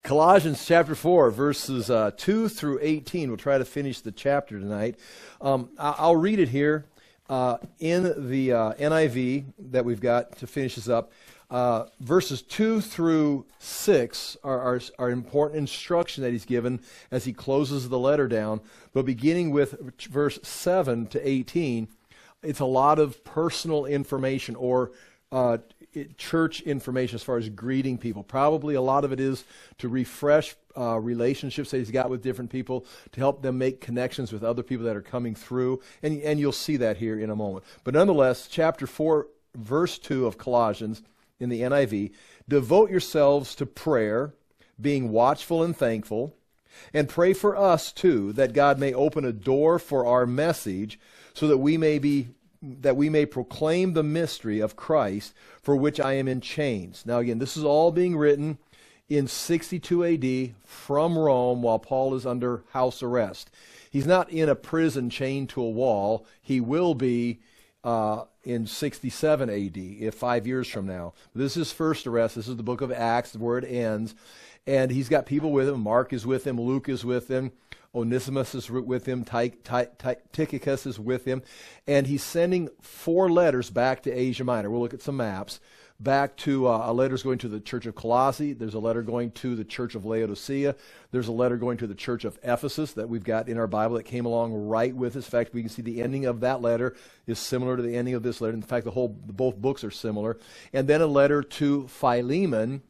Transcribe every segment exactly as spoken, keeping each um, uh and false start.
Colossians chapter four, verses uh, two through eighteen. We'll try to finish the chapter tonight. Um, I- I'll read it here uh, in the uh, N I V that we've got to finish this up. Uh, verses two through six are, are, are important instruction that he's given as he closes the letter down. But beginning with verse seven to eighteen, it's a lot of personal information or uh, it, church information as far as greeting people. Probably a lot of it is to refresh uh, relationships that he's got with different people, to help them make connections with other people that are coming through. And, and you'll see that here in a moment. But nonetheless, chapter four, verse two of Colossians in the N I V, devote yourselves to prayer, being watchful and thankful, and pray for us too, that God may open a door for our message, so that we may be that we may proclaim the mystery of Christ, for which I am in chains. Now again, this is all being written in sixty-two A D from Rome while Paul is under house arrest. He's not in a prison chained to a wall. He will be uh, in sixty-seven A D, if five years from now. This is his first arrest. This is the book of Acts, where it ends. And he's got people with him. Mark is with him. Luke is with him. Onesimus is with him. Ty- Ty- Ty- Tychicus is with him. And he's sending four letters back to Asia Minor. We'll look at some maps. Back to uh, a letter's going to the church of Colossae. There's a letter going to the church of Laodicea. There's a letter going to the church of Ephesus that we've got in our Bible that came along right with this. In fact, we can see the ending of that letter is similar to the ending of this letter. In fact, the whole both books are similar. And then a letter to Philemon,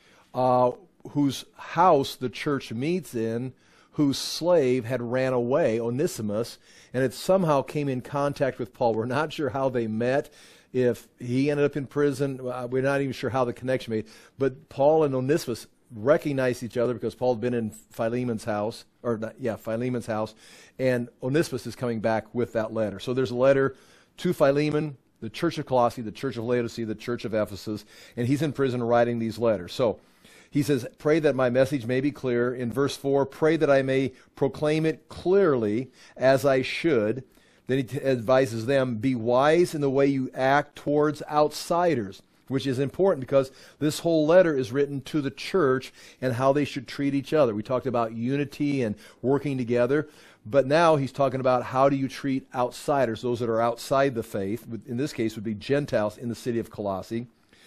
uh, whose house the church meets in, whose slave had ran away, Onesimus, and it somehow came in contact with Paul. We're not sure how they met. If he ended up in prison, uh, we're not even sure how the connection made. But Paul and Onesimus recognized each other because Paul had been in Philemon's house, or not, yeah, Philemon's house, and Onesimus is coming back with that letter. So there's a letter to Philemon, the church of Colossae, the church of Laodicea, the church of Ephesus, and he's in prison writing these letters. So he says, pray that my message may be clear. In verse four, pray that I may proclaim it clearly as I should. Then he t- advises them, be wise in the way you act towards outsiders, which is important because this whole letter is written to the church and how they should treat each other. We talked about unity and working together, but now he's talking about how do you treat outsiders, those that are outside the faith. In this case would be Gentiles in the city of Colossae.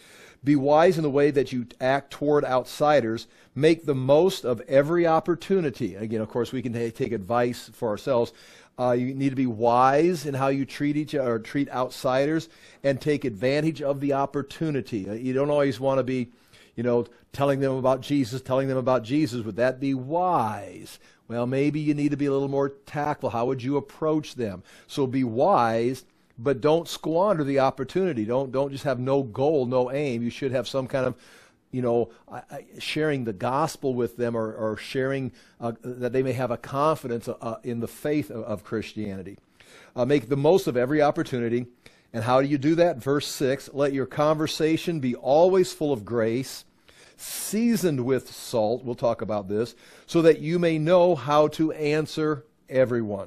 Be wise in the way that you act toward outsiders. Make the most of every opportunity. Again, of course, we can ta- take advice for ourselves. Uh, you need to be wise in how you treat each other, or treat outsiders, and take advantage of the opportunity. Uh, you don't always want to be, you know, telling them about Jesus, telling them about Jesus. Would that be wise? Well, maybe you need to be a little more tactful. How would you approach them? So be wise, but don't squander the opportunity. Don't don't just have no goal, no aim. You should have some kind of, you know, uh, sharing the gospel with them, or, or sharing uh, that they may have a confidence uh, in the faith of, of Christianity. Uh, make the most of every opportunity. And how do you do that? Verse six, let your conversation be always full of grace, seasoned with salt, we'll talk about this, so that you may know how to answer everyone.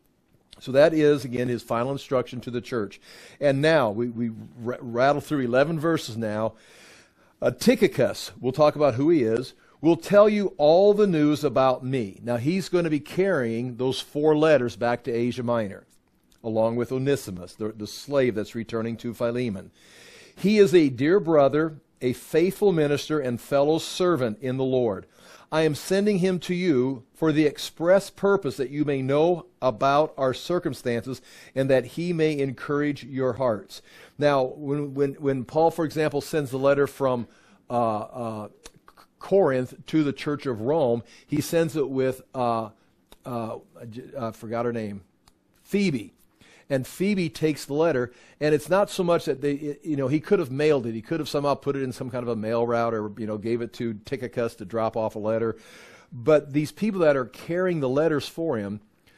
So that is, again, his final instruction to the church. And now, we, we r- rattle through eleven verses now. Uh, Tychicus, we'll talk about who he is, will tell you all the news about me. Now, he's going to be carrying those four letters back to Asia Minor, along with Onesimus, the, the slave that's returning to Philemon. He is a dear brother, a faithful minister, and fellow servant in the Lord. I am sending him to you for the express purpose that you may know about our circumstances and that he may encourage your hearts. Now, when when, when Paul, for example, sends the letter from uh, uh, Corinth to the church of Rome, he sends it with, uh, uh, I forgot her name, Phoebe. And Phoebe takes the letter, and it's not so much that they, you know, he could have mailed it. He could have somehow put it in some kind of a mail route, or, you know, gave it to Tychicus to drop off a letter. But these people that are carrying the letters for him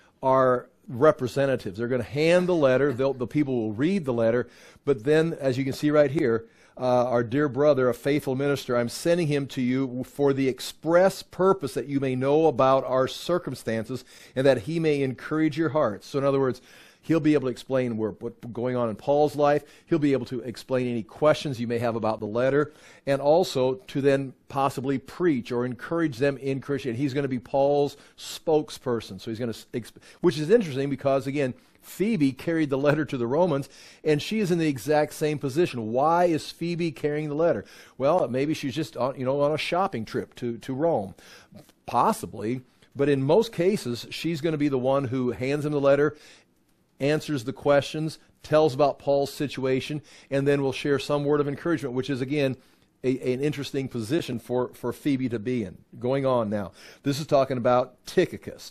are representatives. They're going to hand the letter. They'll, the people will read the letter. But then, as you can see right here, uh, our dear brother, a faithful minister, I'm sending him to you for the express purpose that you may know about our circumstances and that he may encourage your hearts. So in other words, He'll be able to explain where, what's going on in Paul's life. He'll be able to explain any questions you may have about the letter, and also to then possibly preach or encourage them in Christianity. He's going to be Paul's spokesperson. So he's going to, which is interesting because, again, Phoebe carried the letter to the Romans, and she is in the exact same position. Why is Phoebe carrying the letter? Well, maybe she's just on, you know, on a shopping trip to, to Rome. Possibly. But in most cases, she's going to be the one who hands him the letter, answers the questions, tells about Paul's situation, and then will share some word of encouragement, which is, again, a, an interesting position for, for Phoebe to be in. Going on now. This is talking about Tychicus.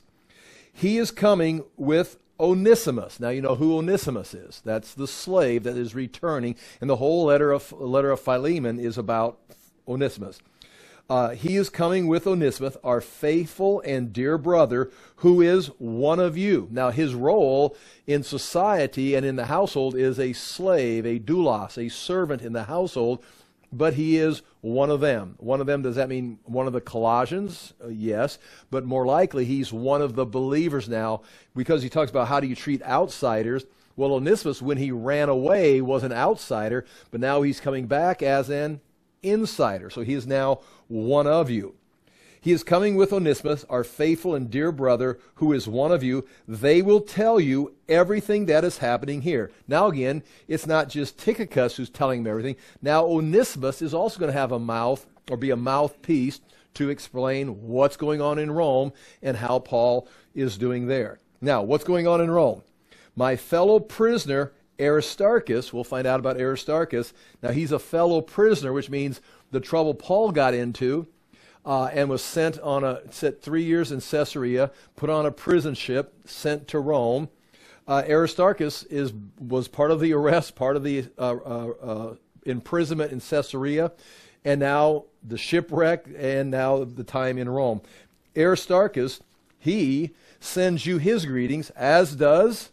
He is coming with Onesimus. Now you know who Onesimus is. That's the slave that is returning, and the whole letter of, letter of Philemon is about Onesimus. Uh, he is coming with Onesimus, our faithful and dear brother, who is one of you. Now, his role in society and in the household is a slave, a doulos, a servant in the household, but he is one of them. One of them, does that mean one of the Colossians? Uh, yes, but more likely he's one of the believers now, because he talks about how do you treat outsiders. Well, Onesimus, when he ran away, was an outsider, but now he's coming back as an insider. So he is now one of you. He is coming with Onesimus, our faithful and dear brother, who is one of you. They will tell you everything that is happening here. Now again, it's not just Tychicus who's telling them everything. Now Onesimus is also going to have a mouth, or be a mouthpiece, to explain what's going on in Rome and how Paul is doing there. Now, what's going on in Rome? My fellow prisoner Aristarchus, we'll find out about Aristarchus. Now, he's a fellow prisoner, which means the trouble Paul got into, uh, and was sent on a, set three years in Caesarea, put on a prison ship, sent to Rome. Uh, Aristarchus is, was part of the arrest, part of the uh, uh, uh, imprisonment in Caesarea, and now the shipwreck, and now the time in Rome. Aristarchus, he sends you his greetings, as does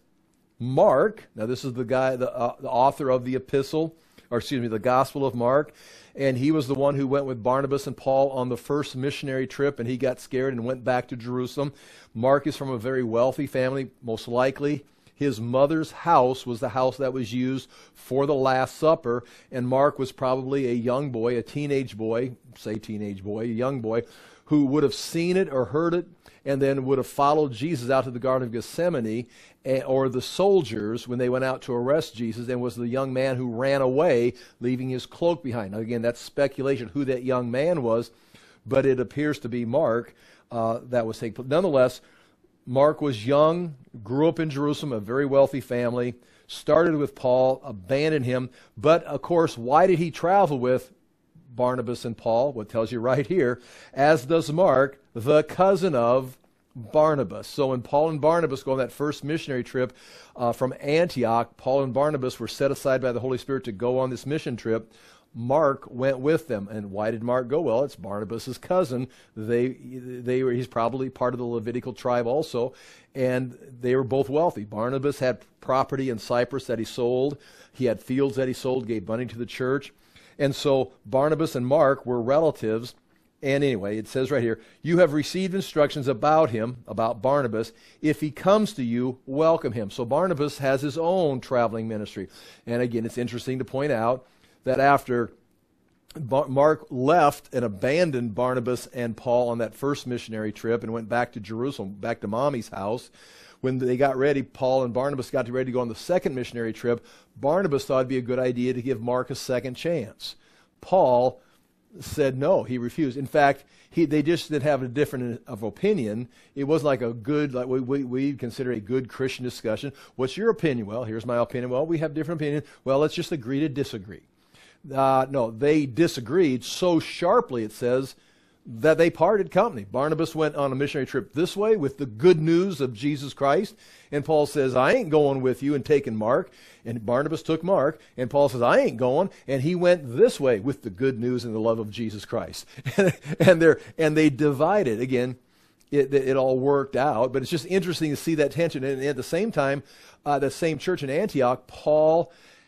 Mark. Now this is the guy, the, uh, the author of the epistle, or excuse me, the Gospel of Mark, and he was the one who went with Barnabas and Paul on the first missionary trip, and he got scared and went back to Jerusalem. Mark is from a very wealthy family, most likely. His mother's house was the house that was used for the Last Supper, and Mark was probably a young boy, a teenage boy, say teenage boy, a young boy, who would have seen it or heard it, and then would have followed Jesus out to the Garden of Gethsemane, or the soldiers when they went out to arrest Jesus, and was the young man who ran away, leaving his cloak behind. Now again, that's speculation who that young man was, but it appears to be Mark uh, that was taking place. Nonetheless, Mark was young, grew up in Jerusalem, a very wealthy family, started with Paul, abandoned him, but of course, why did he travel with Barnabas and Paul? What tells you right here, as does Mark, the cousin of Barnabas. So when Paul and Barnabas go on that first missionary trip uh, from Antioch, Paul and Barnabas were set aside by the Holy Spirit to go on this mission trip. Mark went with them. And why did Mark go? Well, it's Barnabas' cousin. They, they were, he's probably part of the Levitical tribe also, and they were both wealthy. Barnabas had property in Cyprus that he sold. He had fields that he sold, gave money to the church. And so Barnabas and Mark were relatives. And anyway, it says right here, you have received instructions about him, about Barnabas. If he comes to you, welcome him. So Barnabas has his own traveling ministry. And again, it's interesting to point out that after Bar- Mark left and abandoned Barnabas and Paul on that first missionary trip and went back to Jerusalem, back to Mommy's house, when they got ready, Paul and Barnabas got ready to go on the second missionary trip, Barnabas thought it'd be a good idea to give Mark a second chance. Paul said no, he refused. In fact, he, they just didn't have a different of opinion. It wasn't like a good, like we, we, we consider a good Christian discussion. What's your opinion? Well, here's my opinion. Well, we have different opinions. Well, let's just agree to disagree. Uh, no, they disagreed so sharply, it says, that they parted company. Barnabas went on a missionary trip this way with the good news of Jesus Christ, and Paul says, I ain't going with you and taking Mark. And Barnabas took Mark, and Paul says, I ain't going, and he went this way with the good news and the love of Jesus Christ. and, they're, and they divided. Again, it, it all worked out, but it's just interesting to see that tension. And at the same time, uh, the same church in Antioch, Paul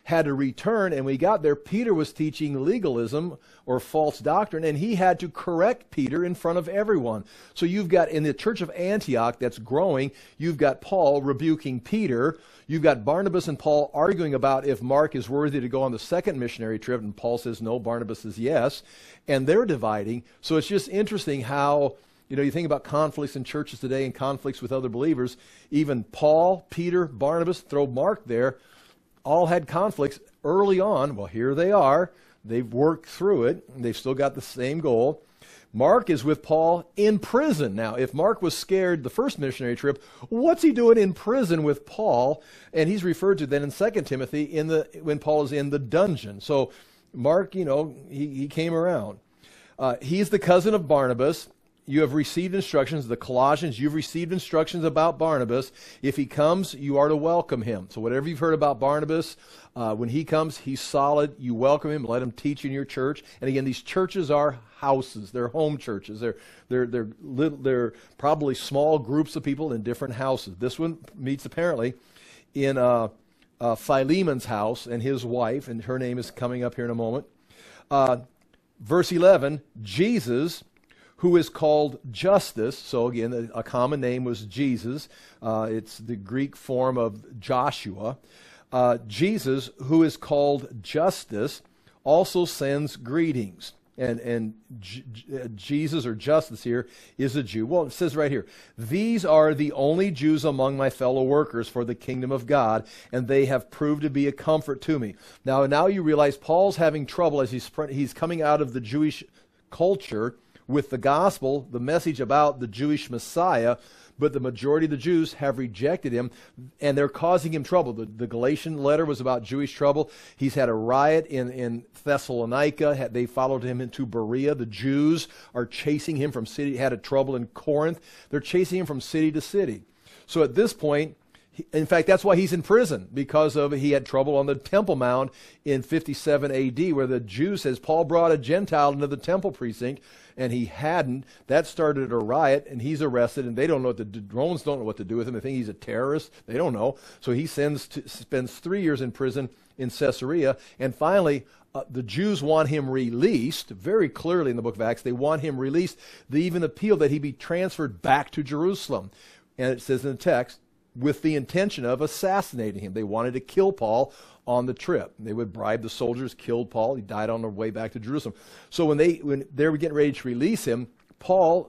had to return, and when he got there, Peter was teaching legalism or false doctrine, and he had to correct Peter in front of everyone. So you've got, in the church of Antioch that's growing, you've got Paul rebuking Peter. You've got Barnabas and Paul arguing about if Mark is worthy to go on the second missionary trip, and Paul says no, Barnabas says yes, and they're dividing. So it's just interesting how, you know, you think about conflicts in churches today and conflicts with other believers. Even Paul, Peter, Barnabas, throw Mark there, all had conflicts early on. Well, here they are. They've worked through it. They've still got the same goal. Mark is with Paul in prison. Now, if Mark was scared the first missionary trip, what's he doing in prison with Paul? And he's referred to then in Second Timothy in the when Paul is in the dungeon. So Mark, you know, he, he came around. Uh, he's the cousin of Barnabas. You have received instructions, the Colossians, you've received instructions about Barnabas. If he comes, you are to welcome him. So whatever you've heard about Barnabas, uh, when he comes, he's solid. You welcome him, let him teach in your church. And again, these churches are houses. They're home churches. They're, they're, they're, little, they're probably small groups of people in different houses. This one meets apparently in uh, uh, Philemon's house and his wife, and her name is coming up here in a moment. Uh, verse eleven, Jesus, who is called Justus. So again, a, a common name was Jesus. Uh, it's the Greek form of Joshua. Uh, Jesus, who is called Justus, also sends greetings. And, and J- J- Jesus, or Justus here, is a Jew. Well, it says right here, these are the only Jews among my fellow workers for the kingdom of God, and they have proved to be a comfort to me. Now, now you realize Paul's having trouble as he's, he's coming out of the Jewish culture with the gospel, the message about the Jewish Messiah, but the majority of the Jews have rejected him, and they're causing him trouble. The, the Galatian letter was about Jewish trouble. He's had a riot in, in Thessalonica. Had, they followed him into Berea. The Jews are chasing him from city. Had a trouble in Corinth. They're chasing him from city to city. So at this point, in fact, that's why he's in prison, because of he had trouble on the Temple Mount in fifty-seven A D, where the Jew says Paul brought a Gentile into the temple precinct, and he hadn't. That started a riot, and he's arrested, and they don't know what to do. Romans don't know what to do with him. They think he's a terrorist. They don't know. So he sends to, spends three years in prison in Caesarea, and finally, uh, the Jews want him released. Very clearly in the book of Acts, they want him released. They even appeal that he be transferred back to Jerusalem. And it says in the text, with the intention of assassinating him. They wanted to kill Paul on the trip. They would bribe the soldiers, killed Paul. He died on their way back to Jerusalem. So when they when they were getting ready to release him, Paul,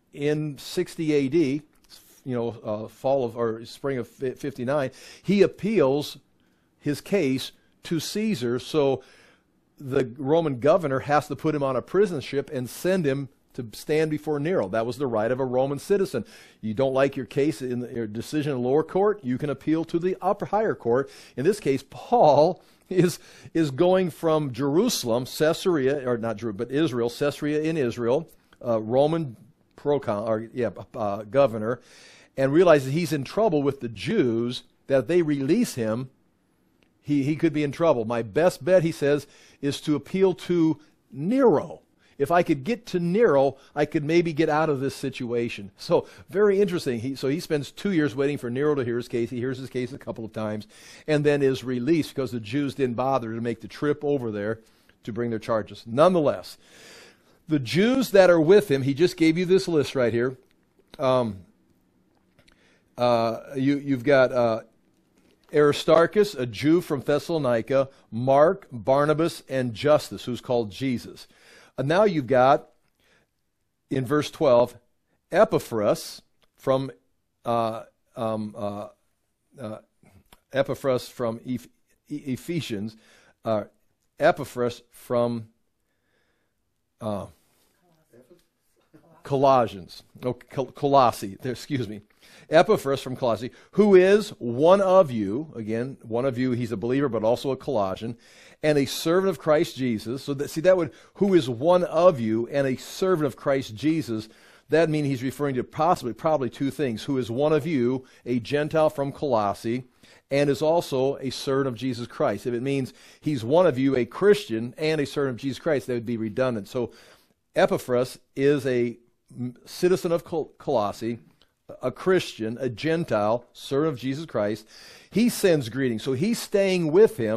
in sixty A D, you know, uh, fall of or spring of fifty-nine, he appeals his case to Caesar. So the Roman governor has to put him on a prison ship and send him to stand before Nero. That was the right of a Roman citizen. You don't like your case in the, your decision in the lower court, you can appeal to the upper higher court. In this case, Paul is is going from Jerusalem, Caesarea, or not Jerusalem, but Israel, Caesarea in Israel, uh, Roman procon, or yeah, uh, governor, and realizes he's in trouble with the Jews. That if they release him, he he could be in trouble. My best bet, he says, is to appeal to Nero. If I could get to Nero, I could maybe get out of this situation. So very interesting. He, so he spends two years waiting for Nero to hear his case. He hears his case a couple of times and then is released because the Jews didn't bother to make the trip over there to bring their charges. Nonetheless, the Jews that are with him, he just gave you this list right here. Um, uh, you, you've got uh, Aristarchus, a Jew from Thessalonica, Mark, Barnabas, and Justus, who's called Jesus. And now you've got, in verse twelve, Epaphras from uh, um, uh, uh, Epaphras from Eph- Ephesians, uh, Epaphras from uh, Colossians, no, Col- Colossae, excuse me. Epaphras from Colossae, who is one of you, again, one of you, he's a believer, but also a Colossian, and a servant of Christ Jesus. So that, see, that would, who is one of you and a servant of Christ Jesus, that means he's referring to possibly, probably two things. Who is one of you, a Gentile from Colossae, and is also a servant of Jesus Christ. If it means he's one of you, a Christian, and a servant of Jesus Christ, that would be redundant. So Epaphras is a citizen of Col- Colossae, a Christian, a Gentile, servant of Jesus Christ. He sends greetings. So he's staying with him.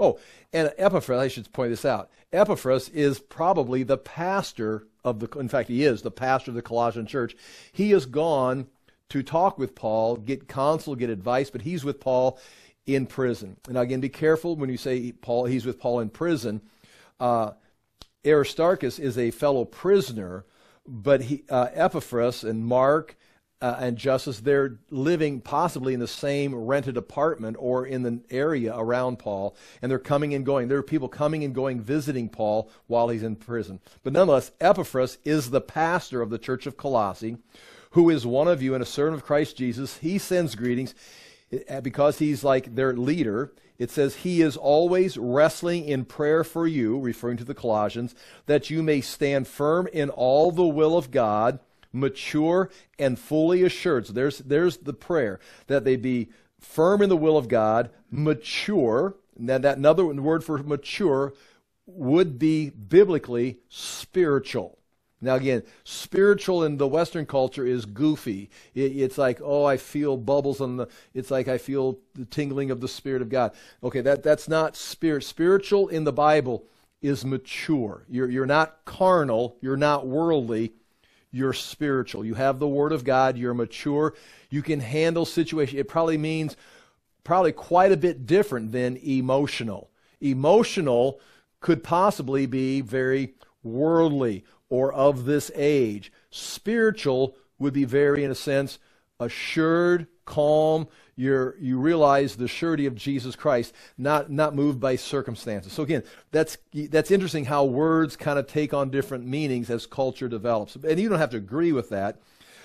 Oh, and Epaphras, I should point this out. Epaphras is probably the pastor of the, in fact, he is the pastor of the Colossian church. He has gone to talk with Paul, get counsel, get advice, but he's with Paul in prison. And again, be careful when you say Paul, he's with Paul in prison. Uh, Aristarchus is a fellow prisoner, but he, uh, Epaphras and Mark uh, and Justus, they're living possibly in the same rented apartment or in the area around Paul, and they're coming and going. There are people coming and going, visiting Paul while he's in prison. But nonetheless, Epaphras is the pastor of the church of Colossae, who is one of you and a servant of Christ Jesus. He sends greetings because he's like their leader. It says he is always wrestling in prayer for you, referring to the Colossians, that you may stand firm in all the will of God, mature and fully assured. So there's, there's the prayer, that they be firm in the will of God, mature. Now that another word for mature would be biblically spiritual. Now again, spiritual in the Western culture is goofy. It, it's like, oh, I feel bubbles on the, it's like I feel the tingling of the Spirit of God. Okay, that, that's not spirit. Spiritual in the Bible is mature. You're, you're not carnal, you're not worldly, you're spiritual. You have the Word of God, you're mature, you can handle situations. It probably means probably quite a bit different than emotional. Emotional could possibly be very worldly or of this age. Spiritual would be very, in a sense, assured, calm. You're, you realize the surety of Jesus Christ, not, not moved by circumstances. So again, that's, that's interesting how words kind of take on different meanings as culture develops. And you don't have to agree with that.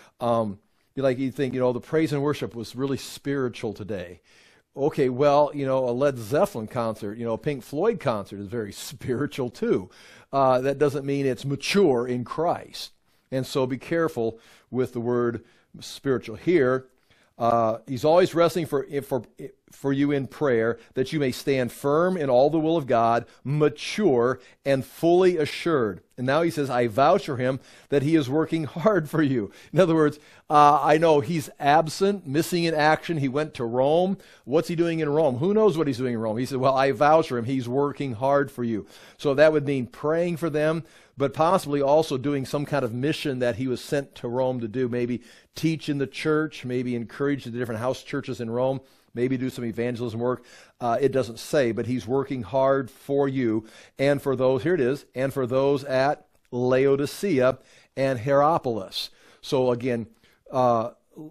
Um, like you think, you know, the praise and worship was really spiritual today. Okay, well, you know, a Led Zeppelin concert, you know, a Pink Floyd concert is very spiritual too. Uh, that doesn't mean it's mature in Christ. And so be careful with the word spiritual. Here, uh, he's always wrestling for, for, for you in prayer, that you may stand firm in all the will of God, mature and fully assured. And now he says, I vouch for him that he is working hard for you. In other words, uh, I know he's absent, missing in action. He went to Rome. What's he doing in Rome? Who knows what he's doing in Rome? He said, well, I vouch for him. He's working hard for you. So that would mean praying for them, but possibly also doing some kind of mission that he was sent to Rome to do. Maybe teach in the church, maybe encourage the different house churches in Rome, maybe do some evangelism work. Uh, it doesn't say, but he's working hard for you and for those, here it is, and for those at Laodicea and Hierapolis. So again, uh,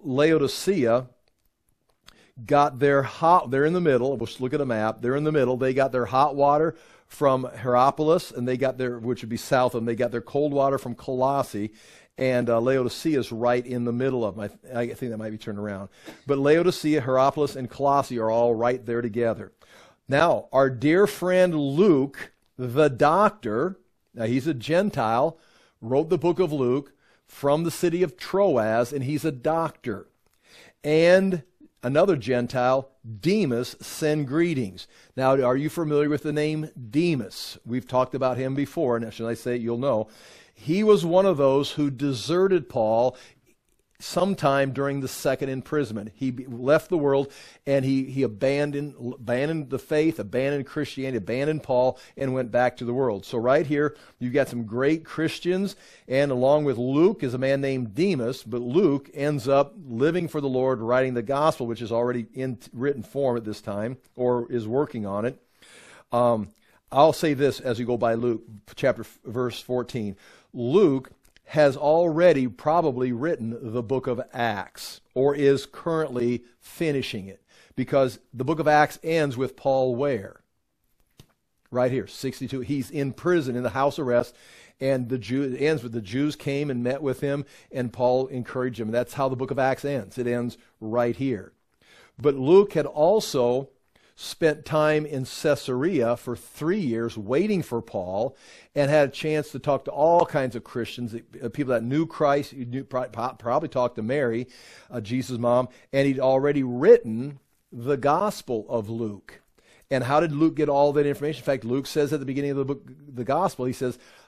Laodicea got their hot, they're in the middle, let's look at a map, they're in the middle, they got their hot water from Hierapolis, and they got their, which would be south of them, they got their cold water from Colossae, and uh, Laodicea is right in the middle of them. I, I think that might be turned around. But Laodicea, Hierapolis, and Colossae are all right there together. Now, our dear friend Luke, the doctor, now he's a Gentile, wrote the book of Luke from the city of Troas, and he's a doctor. And another Gentile, Demas, send greetings. Now, are you familiar with the name Demas? We've talked about him before, and should I say it, you'll know. He was one of those who deserted Paul sometime during the second imprisonment. He left the world and he, he abandoned, abandoned the faith, abandoned Christianity, abandoned Paul, and went back to the world. So right here, you've got some great Christians, and along with Luke is a man named Demas, but Luke ends up living for the Lord, writing the gospel, which is already in written form at this time, or is working on it. Um, I'll say this as we go by Luke, chapter verse fourteen. Luke has already probably written the book of Acts, or is currently finishing it, because the book of Acts ends with Paul where? Right here, sixty-two. He's in prison, in the house arrest, and the Jew, it ends with the Jews came and met with him, and Paul encouraged him. That's how the book of Acts ends. It ends right here. But Luke had also spent time in Caesarea for three years waiting for Paul, and had a chance to talk to all kinds of Christians, people that knew Christ. He knew, probably talked to Mary, uh, Jesus' mom, and he'd already written the Gospel of Luke. And how did Luke get all that information? In fact, Luke says at the beginning of the book, the Gospel, he says,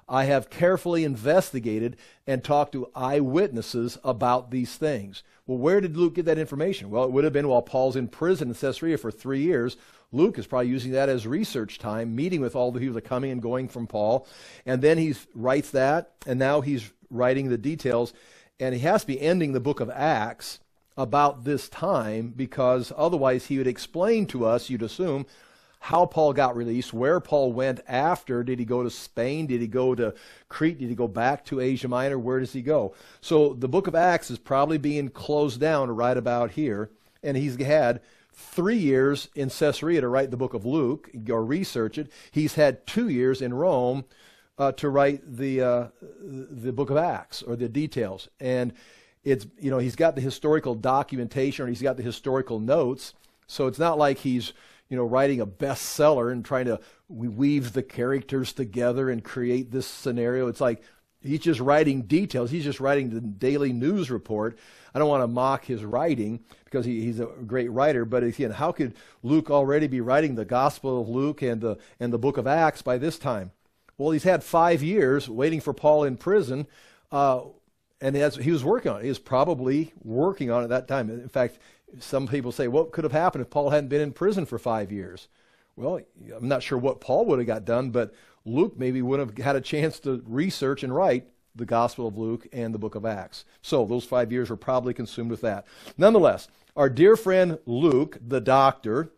I have carefully investigated and talked to eyewitnesses about these things. Well, where did Luke get that information? Well, it would have been while Paul's in prison in Caesarea for three years. Luke is probably using that as research time, meeting with all the people that are coming and going from Paul. And then he writes that, and now he's writing the details. And he has to be ending the book of Acts about this time, because otherwise he would explain to us, you'd assume, how Paul got released, where Paul went after. Did he go to Spain? Did he go to Crete? Did he go back to Asia Minor? Where does he go? So the book of Acts is probably being closed down right about here. And he's had three years in Caesarea to write the book of Luke, or research it. He's had two years in Rome uh, to write the uh, the book of Acts, or the details. And it's, you know, he's got the historical documentation, or he's got the historical notes. So it's not like he's, you know, writing a bestseller and trying to weave the characters together and create this scenario. It's like he's just writing details. He's just writing the daily news report. I don't want to mock his writing, because he, he's a great writer. But again, how could Luke already be writing the Gospel of Luke and the and the book of Acts by this time? Well, he's had five years waiting for Paul in prison, uh, and as he was working on it. He was probably working on it at that time. In fact, some people say, what could have happened if Paul hadn't been in prison for five years? Well, I'm not sure what Paul would have got done, but Luke maybe would have had a chance to research and write the Gospel of Luke and the book of Acts. So those five years were probably consumed with that. Nonetheless, our dear friend Luke, the doctor,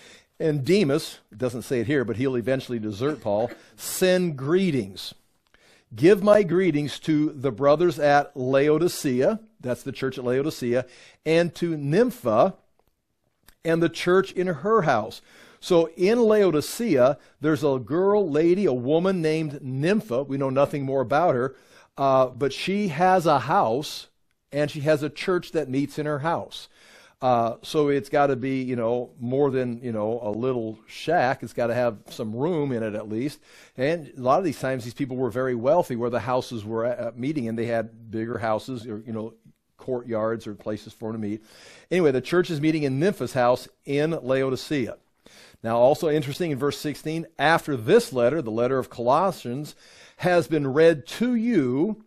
and Demas, it doesn't say it here, but he'll eventually desert Paul, send greetings. Give my greetings to the brothers at Laodicea, that's the church at Laodicea, and to Nympha and the church in her house. So in Laodicea, there's a girl, lady, a woman named Nympha. We know nothing more about her, uh, but she has a house, and she has a church that meets in her house. Uh, so it's got to be, you know, more than, you know, a little shack. It's got to have some room in it at least. And a lot of these times, these people were very wealthy, where the houses were at meeting, and they had bigger houses, or, you know, courtyards or places for them to meet. Anyway, the church is meeting in Nympha's house in Laodicea. Now, also interesting in verse sixteen, after this letter, the letter of Colossians, has been read to you,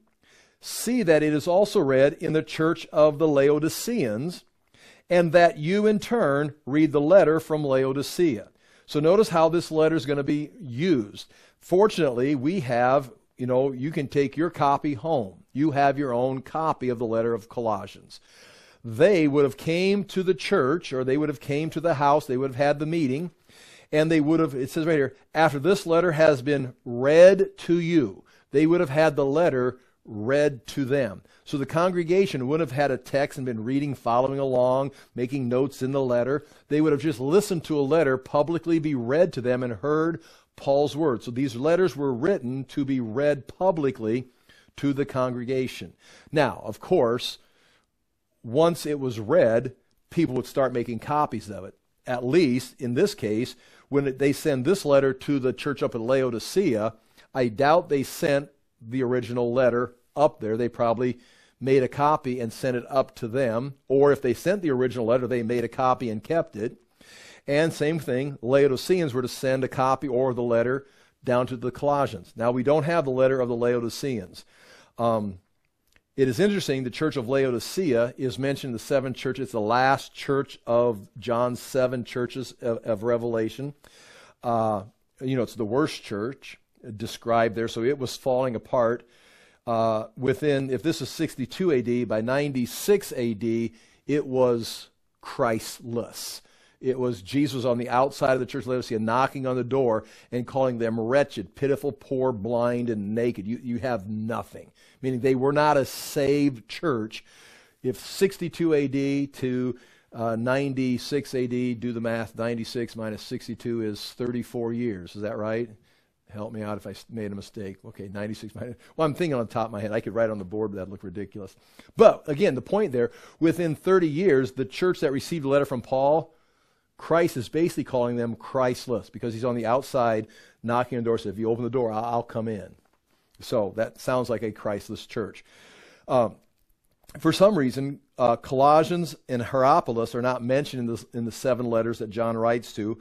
see that it is also read in the church of the Laodiceans, and that you in turn read the letter from Laodicea. So notice how this letter is going to be used. Fortunately, we have, you know, you can take your copy home. You have your own copy of the letter of Colossians. They would have came to the church, or they would have came to the house, they would have had the meeting, and they would have, it says right here, after this letter has been read to you, they would have had the letter read to them. So the congregation wouldn't have had a text and been reading, following along, making notes in the letter. They would have just listened to a letter publicly be read to them and heard Paul's words. So these letters were written to be read publicly to the congregation. Now, of course, once it was read, people would start making copies of it. At least, in this case, when they send this letter to the church up at Laodicea, I doubt they sent the original letter up there. They probably made a copy and sent it up to them. Or if they sent the original letter, they made a copy and kept it. And same thing, Laodiceans were to send a copy or the letter down to the Colossians. Now, we don't have the letter of the Laodiceans. Um, it is interesting, the church of Laodicea is mentioned in the seven churches, the last church of John's seven churches of, of Revelation. Uh, you know, it's the worst church described there, so it was falling apart. Uh, within, if this is sixty-two A D, by ninety-six A D, it was Christless. It was Jesus on the outside of the church of Laodicea, knocking on the door and calling them wretched, pitiful, poor, blind, and naked. You, you have nothing. Meaning they were not a saved church. If sixty-two A D to uh, ninety-six A D, do the math, ninety-six minus sixty-two is thirty-four years. Is that right? Help me out if I made a mistake. Okay, ninety-six minus. Well, I'm thinking on the top of my head. I could write on the board, but that'd look ridiculous. But again, the point there, within thirty years, the church that received a letter from Paul, Christ is basically calling them Christless, because he's on the outside knocking on the door. So if you open the door, I'll, I'll come in. So that sounds like a Christless church. Um, for some reason, uh, Colossians and Hierapolis are not mentioned in the, in the seven letters that John writes to,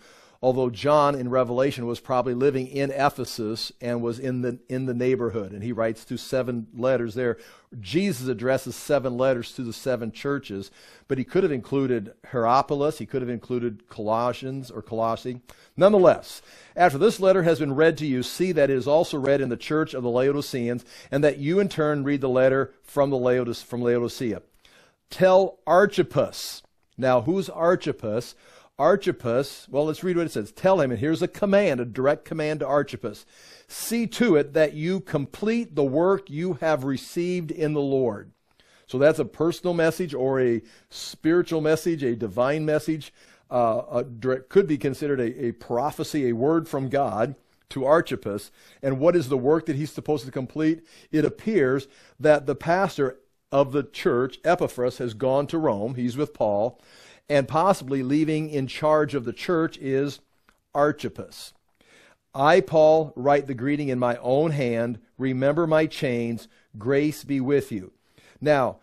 although John in Revelation was probably living in Ephesus and was in the in the neighborhood, and he writes to seven letters there. Jesus addresses seven letters to the seven churches, but he could have included Hierapolis, he could have included Colossians or Colossae. Nonetheless, after this letter has been read to you, see that it is also read in the church of the Laodiceans, and that you in turn read the letter from the Laodice, from Laodicea. Tell Archippus. Now, who's Archippus? Archippus, well, let's read what it says. Tell him, and here's a command, a direct command to Archippus. See to it that you complete the work you have received in the Lord. So that's a personal message or a spiritual message, a divine message. Uh, a direct, could be considered a, a prophecy, a word from God to Archippus. And what is the work that he's supposed to complete? It appears that the pastor of the church, Epaphras, has gone to Rome. He's with Paul. And possibly leaving in charge of the church is Archippus. I, Paul, write the greeting in my own hand. Remember my chains. Grace be with you. Now,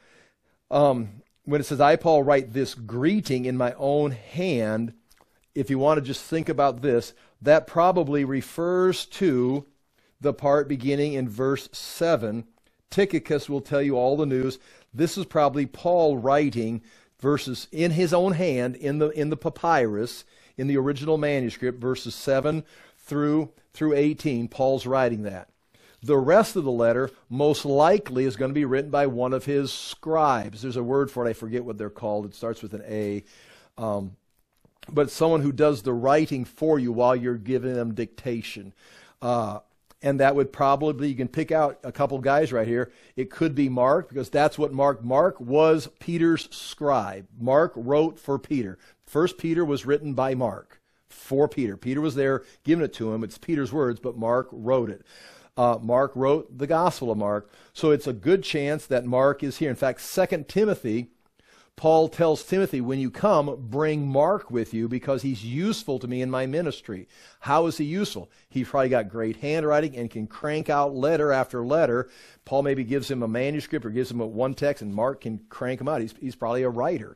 um, when it says, I, Paul, write this greeting in my own hand, if you want to just think about this, that probably refers to the part beginning in verse seven. Tychicus will tell you all the news. This is probably Paul writing verses in his own hand in the in the papyrus, in the original manuscript, verses seven through through eighteen. Paul's writing that. The rest of the letter most likely is going to be written by one of his scribes. There's a word for it. I forget what they're called. It starts with an A. Um, but it's someone who does the writing for you while you're giving them dictation. Uh, and that would probably, you can pick out a couple guys right here. It could be Mark, because that's what Mark, Mark was Peter's scribe. Mark wrote for Peter. First Peter was written by Mark for Peter. Peter was there giving it to him. It's Peter's words, but Mark wrote it. Uh, Mark wrote the Gospel of Mark. So it's a good chance that Mark is here. In fact, Second Timothy, Paul tells Timothy, when you come, bring Mark with you because he's useful to me in my ministry. How is he useful? He's probably got great handwriting and can crank out letter after letter. Paul maybe gives him a manuscript or gives him a one text, and Mark can crank them out. He's, he's probably a writer.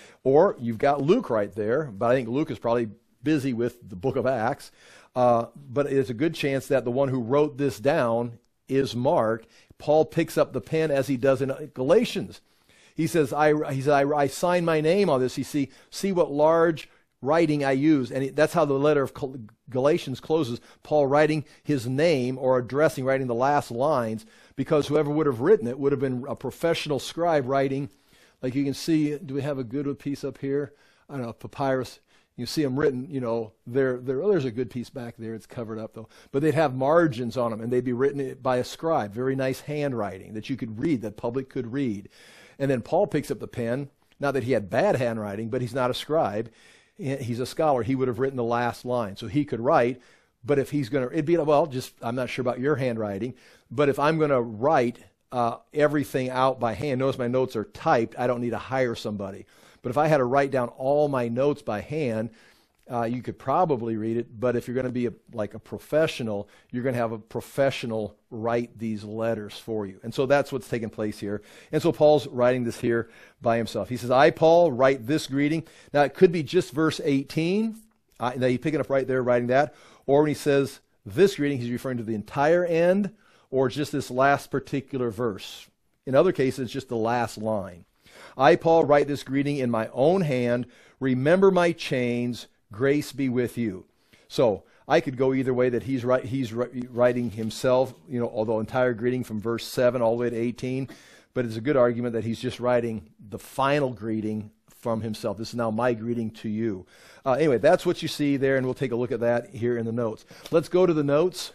Or you've got Luke right there, but I think Luke is probably busy with the book of Acts. Uh, but it's a good chance that the one who wrote this down is Mark. Paul picks up the pen as he does in Galatians. He says, I, he said, I, I sign my name on this. You see, see what large writing I use. And that's how the letter of Galatians closes. Paul writing his name or addressing, writing the last lines, because whoever would have written it would have been a professional scribe writing. Like you can see, do we have a good piece up here? I don't know, papyrus. You see them written, you know, they're, they're, oh, there's a good piece back there. It's covered up, though. But they'd have margins on them, and they'd be written by a scribe. Very nice handwriting that you could read, that public could read. And then Paul picks up the pen. Not that he had bad handwriting, but he's not a scribe. He's a scholar. He would have written the last line. So he could write, but if he's going to, it'd be, well, just, I'm not sure about your handwriting, but if I'm going to write uh, everything out by hand, notice my notes are typed, I don't need to hire somebody. But if I had to write down all my notes by hand, uh, you could probably read it. But if you're going to be a, like a professional, you're going to have a professional write these letters for you. And so that's what's taking place here. And so Paul's writing this here by himself. He says, I, Paul, write this greeting. Now, it could be just verse eighteen. Uh, now, you pick it up right there, writing that. Or when he says this greeting, he's referring to the entire end or just this last particular verse. In other cases, it's just the last line. I, Paul, write this greeting in my own hand. Remember my chains. Grace be with you. So I could go either way, that he's right, he's writing himself, you know, although entire greeting from verse seven all the way to eighteen. But it's a good argument that he's just writing the final greeting from himself. This is now my greeting to you. Uh, anyway, that's what you see there, and we'll take a look at that here in the notes. Let's go to the notes.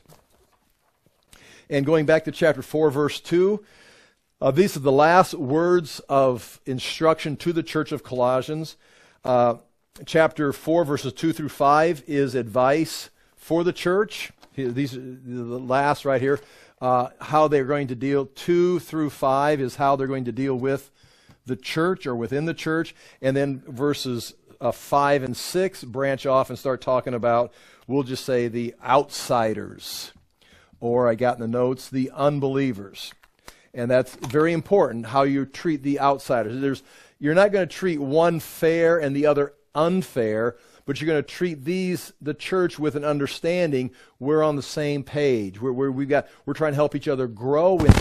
And going back to chapter four, verse two. Uh, these are the last words of instruction to the church of Colossians. Uh, chapter four, verses two through five is advice for the church. These are the last right here. Uh, how they're going to deal. Two through five is how they're going to deal with the church or within the church. And then verses uh, five and six branch off and start talking about, we'll just say, the outsiders. Or I got in the notes, the unbelievers. And that's very important, how you treat the outsiders. There's, you're not going to treat one fair and the other unfair, but you're going to treat these, the church, with an understanding we're on the same page. We're, we're, we've got, we're trying to help each other grow in,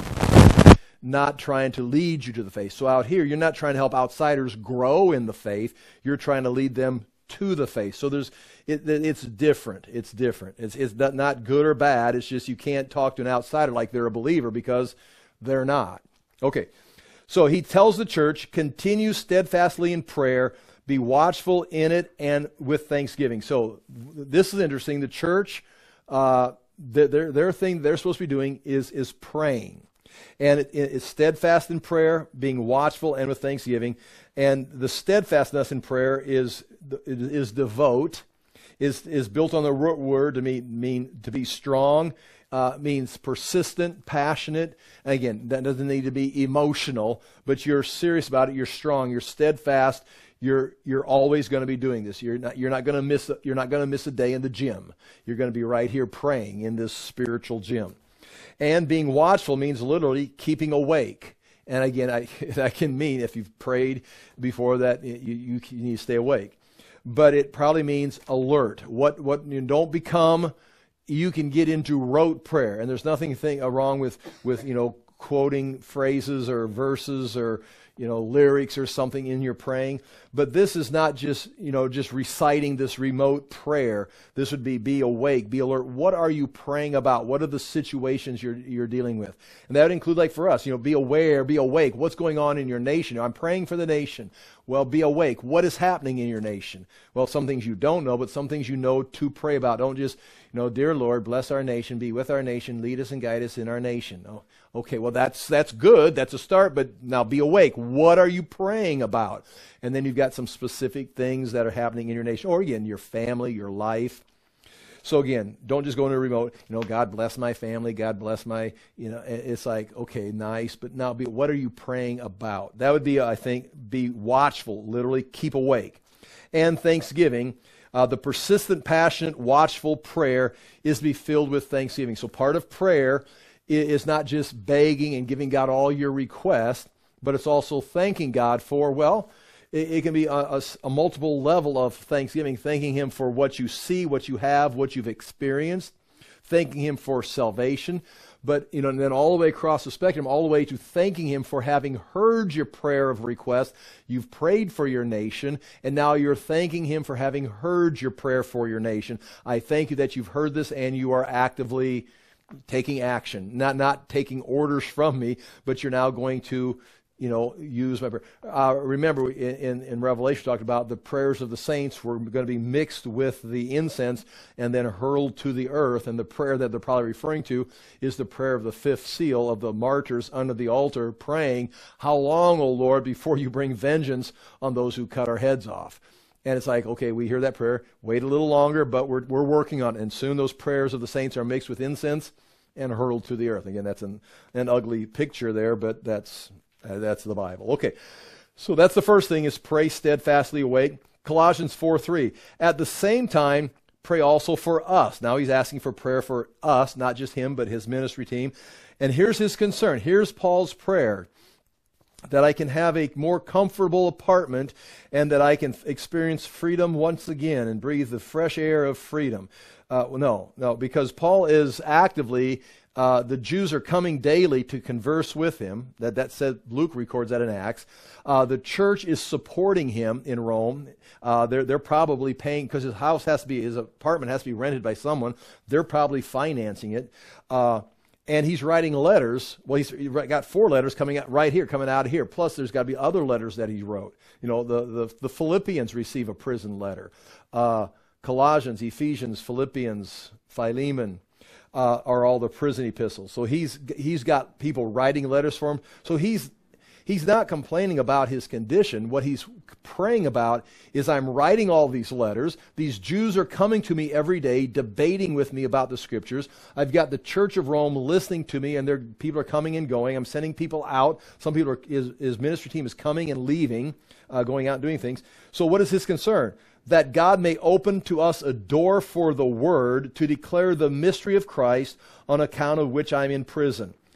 not trying to lead you to the faith. So out here, you're not trying to help outsiders grow in the faith. You're trying to lead them to the faith. So there's, it, it's different. It's different. It's, it's not good or bad. It's just you can't talk to an outsider like they're a believer, because they're not. Okay. So he tells the church, continue steadfastly in prayer, be watchful in it, and with thanksgiving. So this is interesting. The church, uh, their, their thing they're supposed to be doing is, is praying. And it, it's steadfast in prayer, being watchful, and with thanksgiving. And the steadfastness in prayer is, is devote, is, is built on the root word to mean, mean to be strong. Uh, means persistent, passionate. And again, that doesn't need to be emotional, but you're serious about it. You're strong. You're steadfast. You're you're always going to be doing this. You're not you're not going to miss a, you're not going to miss a day in the gym. You're going to be right here praying in this spiritual gym. And being watchful means literally keeping awake. And again, I, that can mean if you've prayed before that, you, you, you need to stay awake. But it probably means alert. What what you don't become. You can get into rote prayer, and there's nothing thing, uh, wrong with, with, you know, quoting phrases or verses or, you know, lyrics or something in your praying. But this is not just, you know, just reciting this remote prayer. This would be be awake, be alert. What are you praying about? What are the situations you're you're dealing with? And that would include, like for us, you know, be aware, be awake. What's going on in your nation? I'm praying for the nation. Well, be awake. What is happening in your nation? Well, some things you don't know, but some things you know to pray about. Don't just, you know, dear Lord, bless our nation, be with our nation, lead us and guide us in our nation. Oh, okay, well, that's that's good. That's a start, but now be awake. What are you praying about? And then you've got some specific things that are happening in your nation, or again, your family, your life. So again, don't just go into a remote, you know, God bless my family, God bless my, you know, it's like, okay, nice, but now be, what are you praying about? That would be, I think, be watchful, literally keep awake. And thanksgiving, uh, the persistent, passionate, watchful prayer is to be filled with thanksgiving. So part of prayer is not just begging and giving God all your requests, but it's also thanking God for, well, it can be a, a, a multiple level of thanksgiving, thanking Him for what you see, what you have, what you've experienced, thanking Him for salvation, but you know, and then all the way across the spectrum, all the way to thanking Him for having heard your prayer of request. You've prayed for your nation, and now you're thanking Him for having heard your prayer for your nation. I thank you that you've heard this and you are actively taking action, not not taking orders from me, but you're now going to, you know, use my prayer. Uh, remember, in, in, in Revelation, talked about the prayers of the saints were going to be mixed with the incense and then hurled to the earth. And the prayer that they're probably referring to is the prayer of the fifth seal of the martyrs under the altar, praying, "How long, O Lord, before you bring vengeance on those who cut our heads off?" And it's like, okay, we hear that prayer, wait a little longer, but we're we're working on it. And soon those prayers of the saints are mixed with incense and hurled to the earth. Again, that's an, an ugly picture there, but that's uh, that's the Bible. Okay, so that's the first thing, is pray steadfastly awake. Colossians four three. At the same time, pray also for us. Now he's asking for prayer for us, not just him, but his ministry team. And here's his concern. Here's Paul's prayer: that I can have a more comfortable apartment and that I can experience freedom once again and breathe the fresh air of freedom. Uh, no, no, because Paul is actively, uh, the Jews are coming daily to converse with him. That that said, Luke records that in Acts. Uh, the church is supporting him in Rome. Uh, they're they're probably paying, because his house has to be, his apartment has to be rented by someone. They're probably financing it. Uh, And he's writing letters. Well, he's got four letters coming out right here, coming out of here. Plus, there's got to be other letters that he wrote. You know, the the, the Philippians receive a prison letter. Uh, Colossians, Ephesians, Philippians, Philemon uh, are all the prison epistles. So he's he's got people writing letters for him. So he's he's not complaining about his condition. What he's praying about is, I'm writing all these letters. These Jews are coming to me every day, debating with me about the Scriptures. I've got the Church of Rome listening to me, and their people are coming and going. I'm sending people out. Some people are, his, his ministry team is coming and leaving, uh, going out and doing things. So what is his concern? That God may open to us a door for the Word to declare the mystery of Christ, on account of which I'm in prison.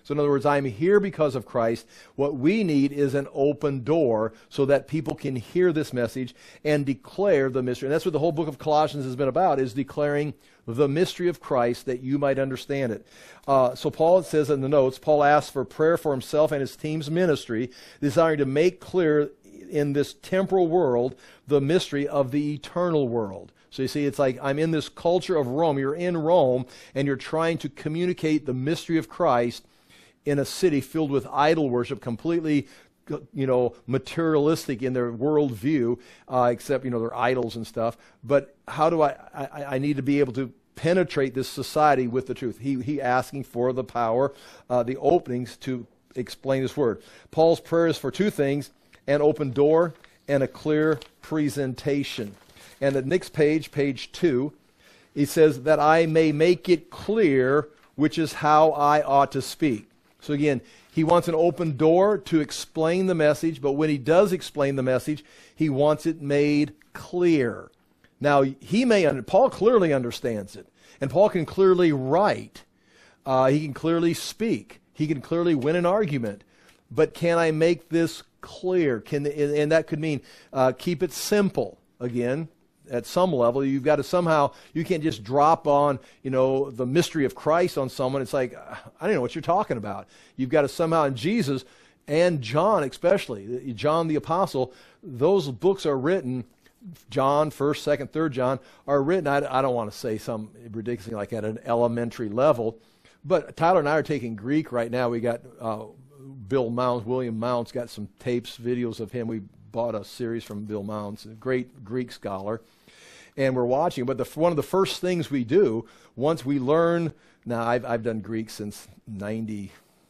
So in other words, I'm here because of Christ. What we need is an open door so that people can hear this message and declare the mystery. And that's what the whole book of Colossians has been about, is declaring the mystery of Christ that you might understand it. Uh, so Paul, it says in the notes, Paul asks for prayer for himself and his team's ministry, desiring to make clear in this temporal world the mystery of the eternal world. So you see, it's like I'm in this culture of Rome. You're in Rome, and you're trying to communicate the mystery of Christ in a city filled with idol worship, completely, you know, materialistic in their worldview, uh, except, you know, they're idols and stuff. But how do I, I, I need to be able to penetrate this society with the truth? He, he asking for the power, uh, the openings to explain this word. Paul's prayer is for two things: an open door and a clear presentation. And the next page, page two, he says, that I may make it clear which is how I ought to speak. So again, he wants an open door to explain the message, but when he does explain the message, he wants it made clear. Now, he may, Paul clearly understands it, and Paul can clearly write. Uh, he can clearly speak. He can clearly win an argument. But can I make this clear? Can, and that could mean uh, keep it simple. Again, at some level, you've got to somehow, you can't just drop on, you know, the mystery of Christ on someone. It's like, I don't know what you're talking about. You've got to somehow, and Jesus and John especially, John the Apostle, those books are written, John, first, second, third John, are written, I, I don't want to say some ridiculous thing like at an elementary level, but Tyler and I are taking Greek right now. We got uh, Bill Mounts, William Mounts, got some tapes, videos of him. We bought a series from Bill Mounts, a great Greek scholar. And we're watching, but the, one of the first things we do once we learn, now I've, I've done Greek since ninety,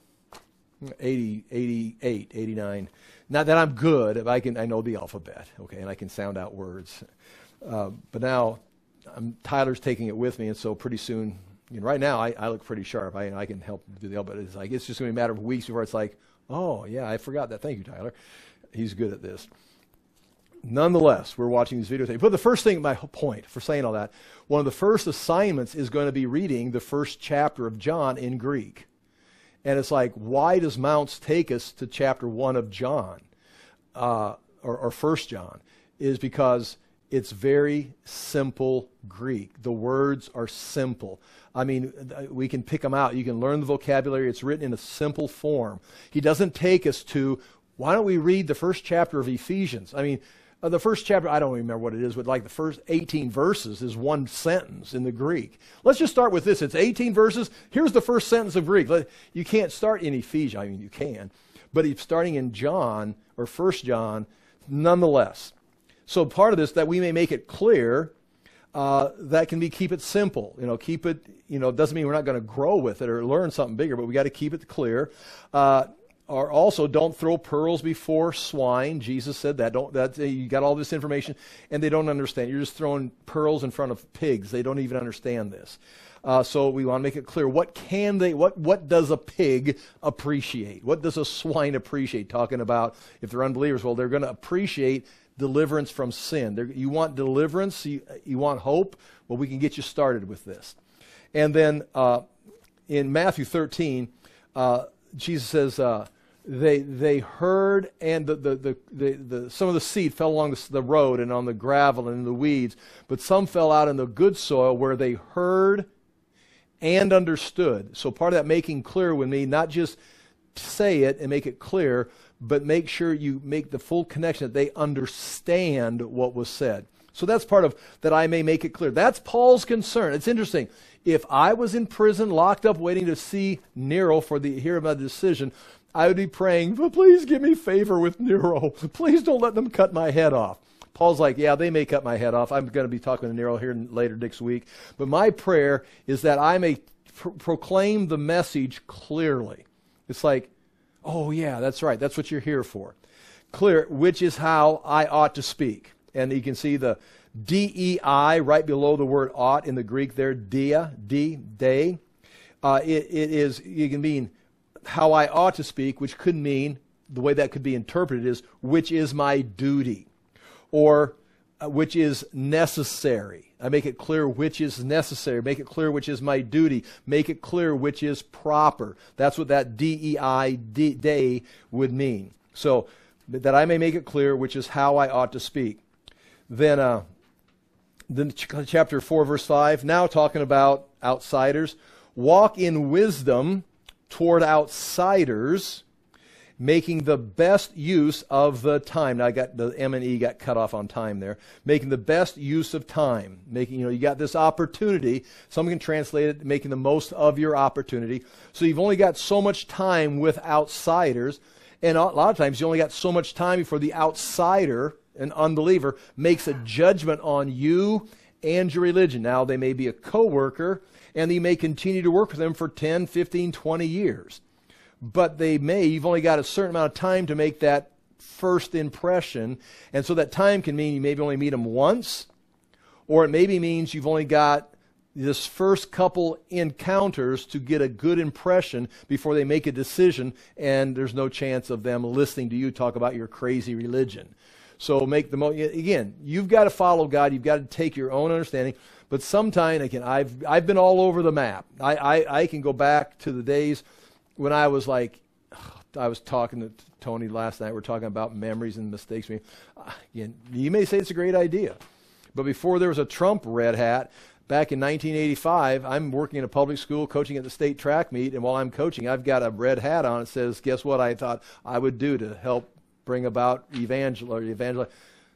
eighty, eighty-eight, eighty-nine. Not that I'm good, I can I know the alphabet, okay, and I can sound out words. Uh, but now I'm, Tyler's taking it with me, and so pretty soon, you know, right now I, I look pretty sharp. I, I can help do the alphabet. It's like it's just going to be a matter of weeks before it's like, oh yeah, I forgot that. Thank you, Tyler. He's good at this. Nonetheless, we're watching these videotapes. But the first thing, my point for saying all that, one of the first assignments is going to be reading the first chapter of John in Greek. And it's like, why does Mounts take us to chapter one of John, uh, or, or First John? Is because it's very simple Greek. The words are simple. I mean, we can pick them out. You can learn the vocabulary. It's written in a simple form. He doesn't take us to, why don't we read the first chapter of Ephesians? I mean, Uh, the first chapter, I don't remember what it is, but like the first eighteen verses is one sentence in the Greek. Let's just start with this. It's eighteen verses. Here's the first sentence of Greek. Let, you can't start in Ephesians. I mean, you can. But if starting in John or First John, nonetheless. So part of this, that we may make it clear, uh, that can be keep it simple. You know, keep it, you know, doesn't mean we're not going to grow with it or learn something bigger, but we got to keep it clear. Uh, Or also, don't throw pearls before swine. Jesus said that. Don't. That you got all this information, and they don't understand. You're just throwing pearls in front of pigs. They don't even understand this. Uh, so we want to make it clear. What can they? What What does a pig appreciate? What does a swine appreciate? Talking about if they're unbelievers, well, they're going to appreciate deliverance from sin. They're, you want deliverance? You, you want hope? Well, we can get you started with this. And then uh, in Matthew thirteen, uh, Jesus says. Uh, They they heard, and the, the, the, the, the some of the seed fell along the, the road and on the gravel and in the weeds, but some fell out in the good soil where they heard and understood. So part of that making clear with me, not just say it and make it clear, but make sure you make the full connection that they understand what was said. So that's part of that I may make it clear. That's Paul's concern. It's interesting. If I was in prison, locked up, waiting to see Nero for the hear about the decision, I would be praying, but please give me favor with Nero. Please don't let them cut my head off. Paul's like, yeah, they may cut my head off. I'm going to be talking to Nero here later next week. But my prayer is that I may pr- proclaim the message clearly. It's like, oh, yeah, that's right. That's what you're here for. Clear, which is how I ought to speak. And you can see the D E I right below the word ought in the Greek there, dia, D, day. Uh, it, it is, you can mean how I ought to speak, which could mean, the way that could be interpreted is, which is my duty. Or uh, which is necessary. I make it clear which is necessary. Make it clear which is my duty. Make it clear which is proper. That's what that D E I, day, would mean. So, that I may make it clear which is how I ought to speak. Then, uh, then ch- chapter four, verse five, now talking about outsiders. Walk in wisdom toward outsiders, making the best use of the time. Now I got the M and E got cut off on time there. Making the best use of time. Making, you know, you got this opportunity. Someone can translate it, making the most of your opportunity. So you've only got so much time with outsiders. And a lot of times you only got so much time before the outsider, an unbeliever, makes a judgment on you and your religion. Now they may be a coworker, and you may continue to work with them for ten, fifteen, twenty years. But they may, you've only got a certain amount of time to make that first impression. And so that time can mean you maybe only meet them once, or it maybe means you've only got this first couple encounters to get a good impression before they make a decision, and there's no chance of them listening to you talk about your crazy religion. So make the most, again, you've got to follow God, you've got to take your own understanding. But sometime, again, I've I've been all over the map. I, I, I can go back to the days when I was like, I was talking to Tony last night, we're talking about memories and mistakes. Again, you may say it's a great idea, but before there was a Trump red hat, back in nineteen eighty-five, I'm working in a public school, coaching at the state track meet, and while I'm coaching, I've got a red hat on. It says, guess what I thought I would do to help bring about evangel or evangel.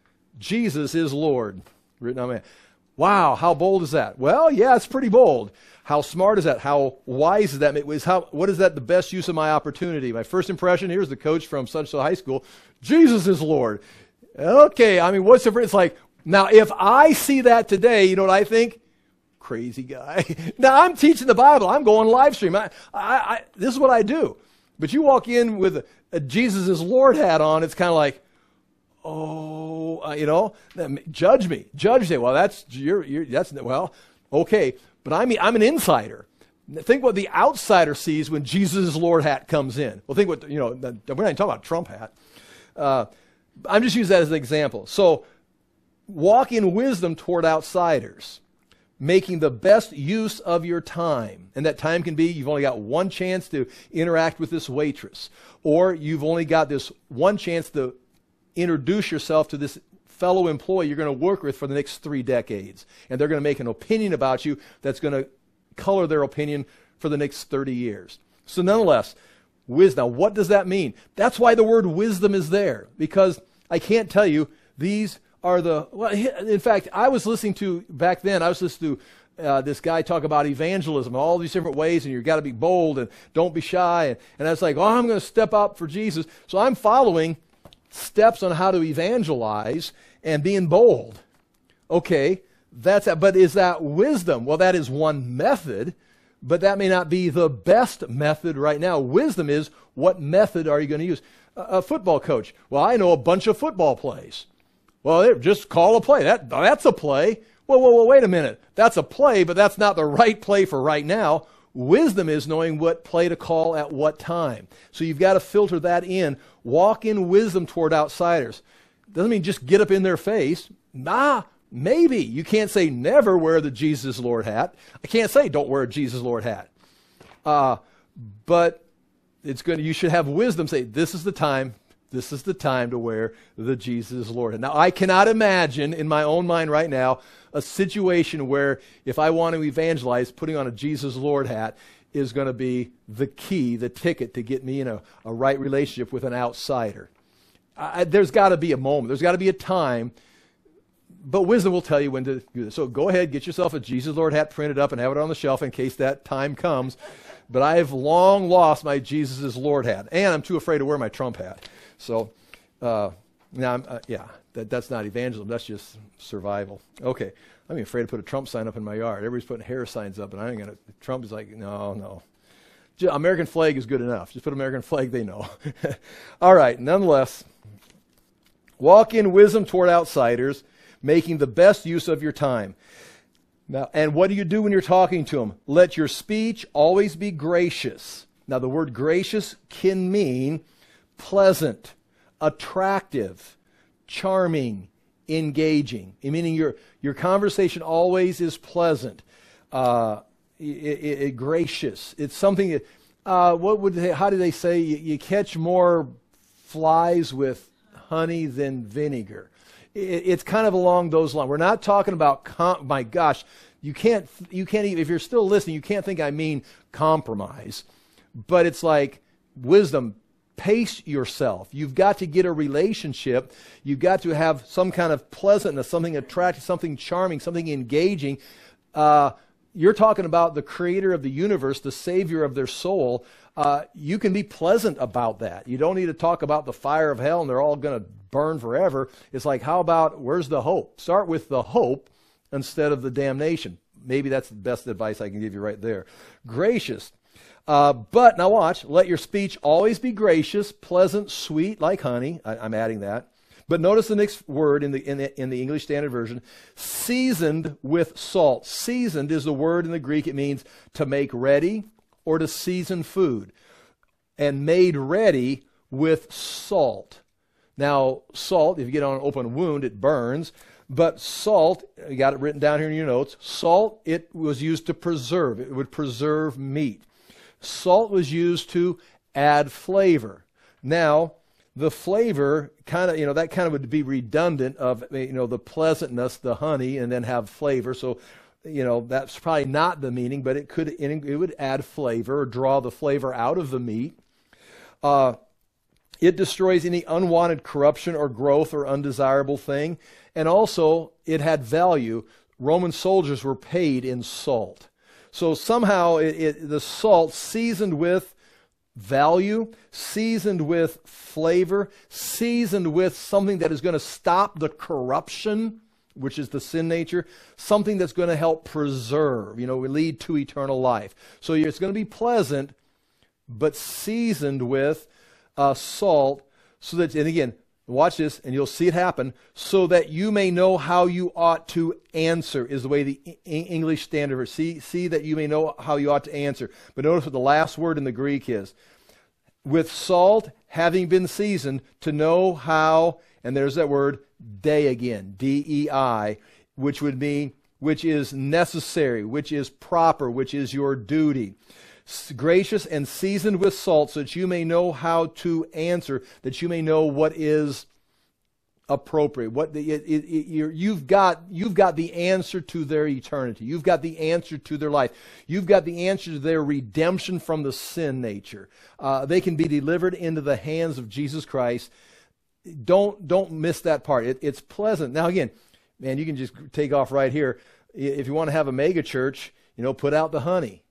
Jesus is Lord, written on my. Wow, how bold is that? Well, yeah, it's pretty bold. How smart is that? How wise is that? Is how, what is that the best use of my opportunity? My first impression, here's the coach from such a high school. Jesus is Lord. Okay, I mean, what's the, it's like, now if I see that today, you know what I think? Crazy guy. Now I'm teaching the Bible. I'm going live stream. I, I, I, this is what I do. But you walk in with a, a Jesus is Lord hat on, it's kind of like, oh, uh, you know, judge me, judge me. Well, that's you're, you're that's well, okay, but I'm I'm an insider. Think what the outsider sees when Jesus' Lord hat comes in. Well, think what you know. We're not even talking about Trump hat. Uh, I'm just using that as an example. So, walk in wisdom toward outsiders, making the best use of your time. And that time can be you've only got one chance to interact with this waitress, or you've only got this one chance to introduce yourself to this fellow employee you're going to work with for the next three decades. And they're going to make an opinion about you that's going to color their opinion for the next thirty years. So nonetheless, wisdom. Now, what does that mean? That's why the word wisdom is there, because I can't tell you these are the, well, in fact, I was listening to, back then, I was listening to uh, this guy talk about evangelism, all these different ways, and you've got to be bold and don't be shy. And, and I was like, oh, I'm going to step up for Jesus. So I'm following steps on how to evangelize and being bold. Okay, that's that. But is that wisdom? Well, that is one method, but that may not be the best method right now. Wisdom is, what method are you going to use? A, a football coach. Well, I know a bunch of football plays. Well, just call a play. That that's a play. Well, well, well, wait a minute. That's a play, but that's not the right play for right now. Wisdom is knowing what play to call at what time. So you've got to filter that in. Walk in wisdom toward outsiders. Doesn't mean just get up in their face. Nah, maybe. You can't say never wear the Jesus Lord hat. I can't say don't wear a Jesus Lord hat. Uh, but it's going to, you should have wisdom. Say, this is the time. This is the time to wear the Jesus Lord hat. Now, I cannot imagine in my own mind right now a situation where if I want to evangelize, putting on a Jesus Lord hat is going to be the key, the ticket to get me in a, a right relationship with an outsider. I, there's got to be a moment. There's got to be a time. But wisdom will tell you when to do this. So go ahead, get yourself a Jesus Lord hat printed up and have it on the shelf in case that time comes. But I have long lost my Jesus is Lord hat. And I'm too afraid to wear my Trump hat. So, uh, now, I'm, uh, yeah, that, that's not evangelism. That's just survival. Okay, I'm even afraid to put a Trump sign up in my yard. Everybody's putting hair signs up, and I ain't going to. Trump is like, no, no. Just, American flag is good enough. Just put American flag, they know. All right, nonetheless, walk in wisdom toward outsiders, making the best use of your time. Now, and what do you do when you're talking to them? Let your speech always be gracious. Now, the word gracious can mean pleasant, attractive, charming, engaging, meaning your your conversation always is pleasant, uh, it, it, it gracious. It's something that, uh, what would they, how do they say, you, you catch more flies with honey than vinegar. It, it's kind of along those lines. We're not talking about, com- my gosh, you can't, you can't even, if you're still listening, you can't think I mean compromise, but it's like wisdom. Pace yourself. You've got to get a relationship. You've got to have some kind of pleasantness, something attractive, something charming, something engaging. Uh, you're talking about the creator of the universe, the savior of their soul. Uh, you can be pleasant about that. You don't need to talk about the fire of hell and they're all going to burn forever. It's like, how about, where's the hope? Start with the hope instead of the damnation. Maybe that's the best advice I can give you right there. Gracious. Uh, but, now watch, let your speech always be gracious, pleasant, sweet, like honey. I, I'm adding that. But notice the next word in the, in the in the English Standard Version, seasoned with salt. Seasoned is the word in the Greek. It means to make ready or to season food. And made ready with salt. Now, salt, if you get on an open wound, it burns. But salt, you got it written down here in your notes, salt, it was used to preserve. It would preserve meat. Salt was used to add flavor. Now, the flavor kind of, you know, that kind of would be redundant of, you know, the pleasantness, the honey, and then have flavor. So, you know, that's probably not the meaning, but it could, it would add flavor or draw the flavor out of the meat. Uh, it destroys any unwanted corruption or growth or undesirable thing. And also, it had value. Roman soldiers were paid in salt. So somehow it, it, the salt seasoned with value, seasoned with flavor, seasoned with something that is going to stop the corruption, which is the sin nature, something that's going to help preserve, you know, lead to eternal life. So it's going to be pleasant, but seasoned with uh, salt, so that, and again, watch this, and you'll see it happen, so that you may know how you ought to answer, is the way the e- English Standard, see, see that you may know how you ought to answer. But notice what the last word in the Greek is. With salt having been seasoned, to know how, and there's that word, dei again, D E I, which would mean, which is necessary, which is proper, which is your duty. Gracious and seasoned with salt, so that you may know how to answer, that you may know what is appropriate. What the, it, it, it, you're, you've got, you've got the answer to their eternity. You've got the answer to their life. You've got the answer to their redemption from the sin nature. Uh, they can be delivered into the hands of Jesus Christ. Don't don't miss that part. It, it's pleasant. Now again, man, you can just take off right here. If you want to have a mega church, you know, put out the honey.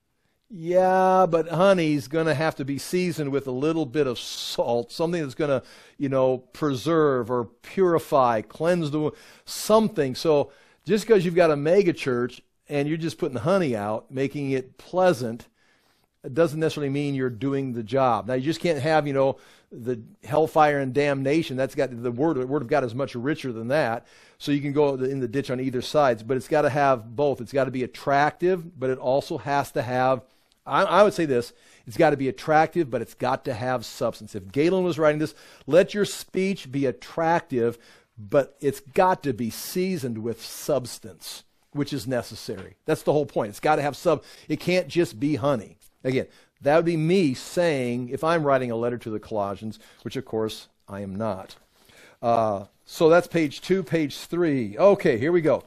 Yeah, but honey's going to have to be seasoned with a little bit of salt, something that's going to, you know, preserve or purify, cleanse the something. So just because you've got a mega church and you're just putting honey out, making it pleasant, it doesn't necessarily mean you're doing the job. Now, you just can't have, you know, the hellfire and damnation. That's got the word. The word of God is much richer than that. So you can go in the ditch on either sides, but it's got to have both. It's got to be attractive, but it also has to have, I, I would say this, it's got to be attractive, but it's got to have substance. If Galen was writing this, let your speech be attractive, but it's got to be seasoned with substance, which is necessary. That's the whole point. It's got to have sub. It can't just be honey. Again, that would be me saying, if I'm writing a letter to the Colossians, which of course I am not. Uh, so that's page two, page three. Okay, here we go.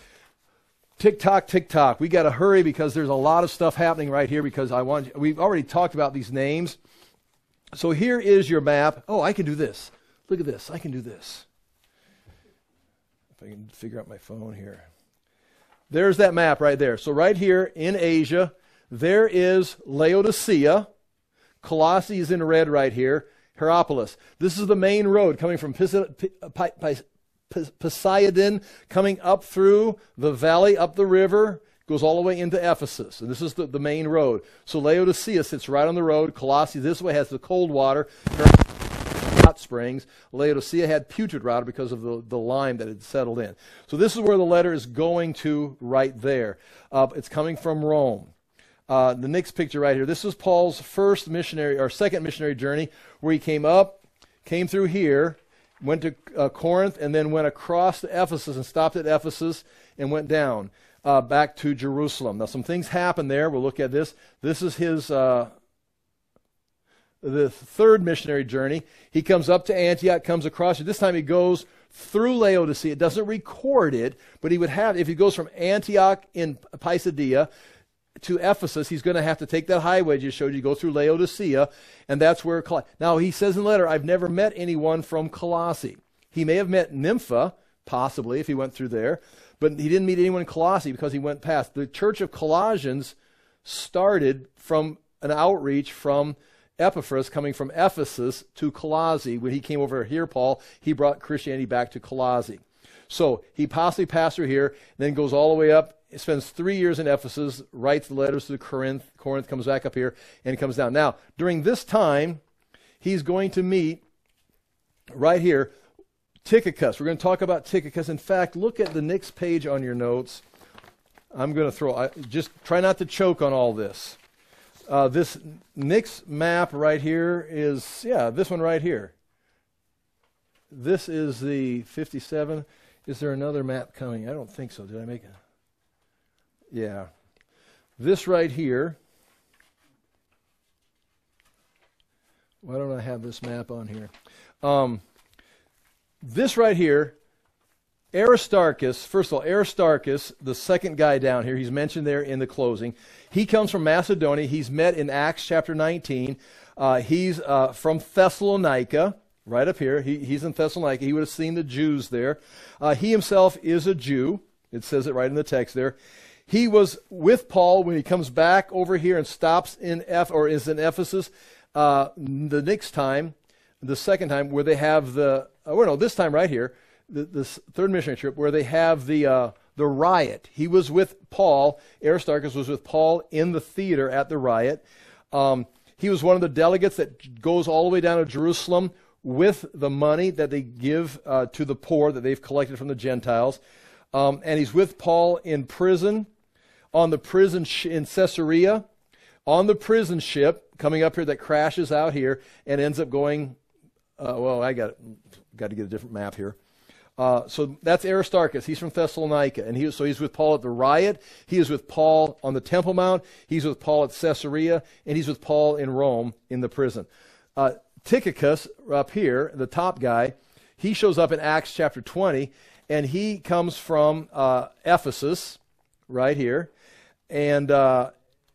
Tick-tock, tick-tock. We got to hurry because there's a lot of stuff happening right here because I want, we've already talked about these names. So here is your map. Oh, I can do this. Look at this. I can do this. If I can figure out my phone here. There's that map right there. So right here in Asia, there is Laodicea. Colossae is in red right here. Hierapolis. This is the main road coming from Pis- P- P- P- Poseidon, coming up through the valley, up the river, goes all the way into Ephesus. And this is the, the main road. So Laodicea sits right on the road. Colossae this way has the cold water, hot springs. Laodicea had putrid water because of the, the lime that had settled in. So this is where the letter is going to right there. Uh, it's coming from Rome. Uh, the next picture right here, this is Paul's first missionary or second missionary journey where he came up, came through here, went to uh, Corinth, and then went across to Ephesus and stopped at Ephesus and went down uh, back to Jerusalem. Now, some things happened there. We'll look at this. This is his uh, the third missionary journey. He comes up to Antioch, comes across. This time he goes through Laodicea. It doesn't record it, but he would have, if he goes from Antioch in Pisidia to Ephesus, he's going to have to take that highway I just showed you, go through Laodicea, and that's where, Col- now he says in the letter, I've never met anyone from Colossae. He may have met Nympha, possibly, if he went through there, but he didn't meet anyone in Colossae because he went past. The church of Colossians started from an outreach from Epaphras coming from Ephesus to Colossae. When he came over here, Paul, he brought Christianity back to Colossae. So he possibly passed through here, then goes all the way up, spends three years in Ephesus, writes the letters to Corinth, Corinth comes back up here, and comes down. Now, during this time, he's going to meet, right here, Tychicus. We're going to talk about Tychicus. In fact, look at the next page on your notes. I'm going to throw, I, just try not to choke on all this. Uh, this next map right here is, yeah, this one right here. This is the fifty-seven. Is there another map coming? I don't think so. Did I make it? Yeah. This right here. Why don't I have this map on here? Um, this right here, Aristarchus, first of all, Aristarchus, the second guy down here, he's mentioned there in the closing. He comes from Macedonia. He's met in Acts chapter nineteen. Uh, he's uh, from Thessalonica, right up here. He, he's in Thessalonica. He would have seen the Jews there. Uh, he himself is a Jew. It says it right in the text there. He was with Paul when he comes back over here and stops in Eph or is in Ephesus uh, the next time, the second time, where they have the, oh no, this time right here, the, this third missionary trip, where they have the uh, the riot. He was with Paul. Aristarchus was with Paul in the theater at the riot. Um, he was one of the delegates that goes all the way down to Jerusalem with the money that they give uh, to the poor that they've collected from the Gentiles. Um, and he's with Paul in prison, on the prison sh- in Caesarea, on the prison ship coming up here that crashes out here and ends up going, uh, well, I got got to get a different map here. Uh, so that's Aristarchus. He's from Thessalonica. And he, so he's with Paul at the riot. He is with Paul on the Temple Mount. He's with Paul at Caesarea. And he's with Paul in Rome in the prison. Uh, Tychicus, up here, the top guy, he shows up in Acts chapter twenty. And he comes from uh, Ephesus, right here. And uh,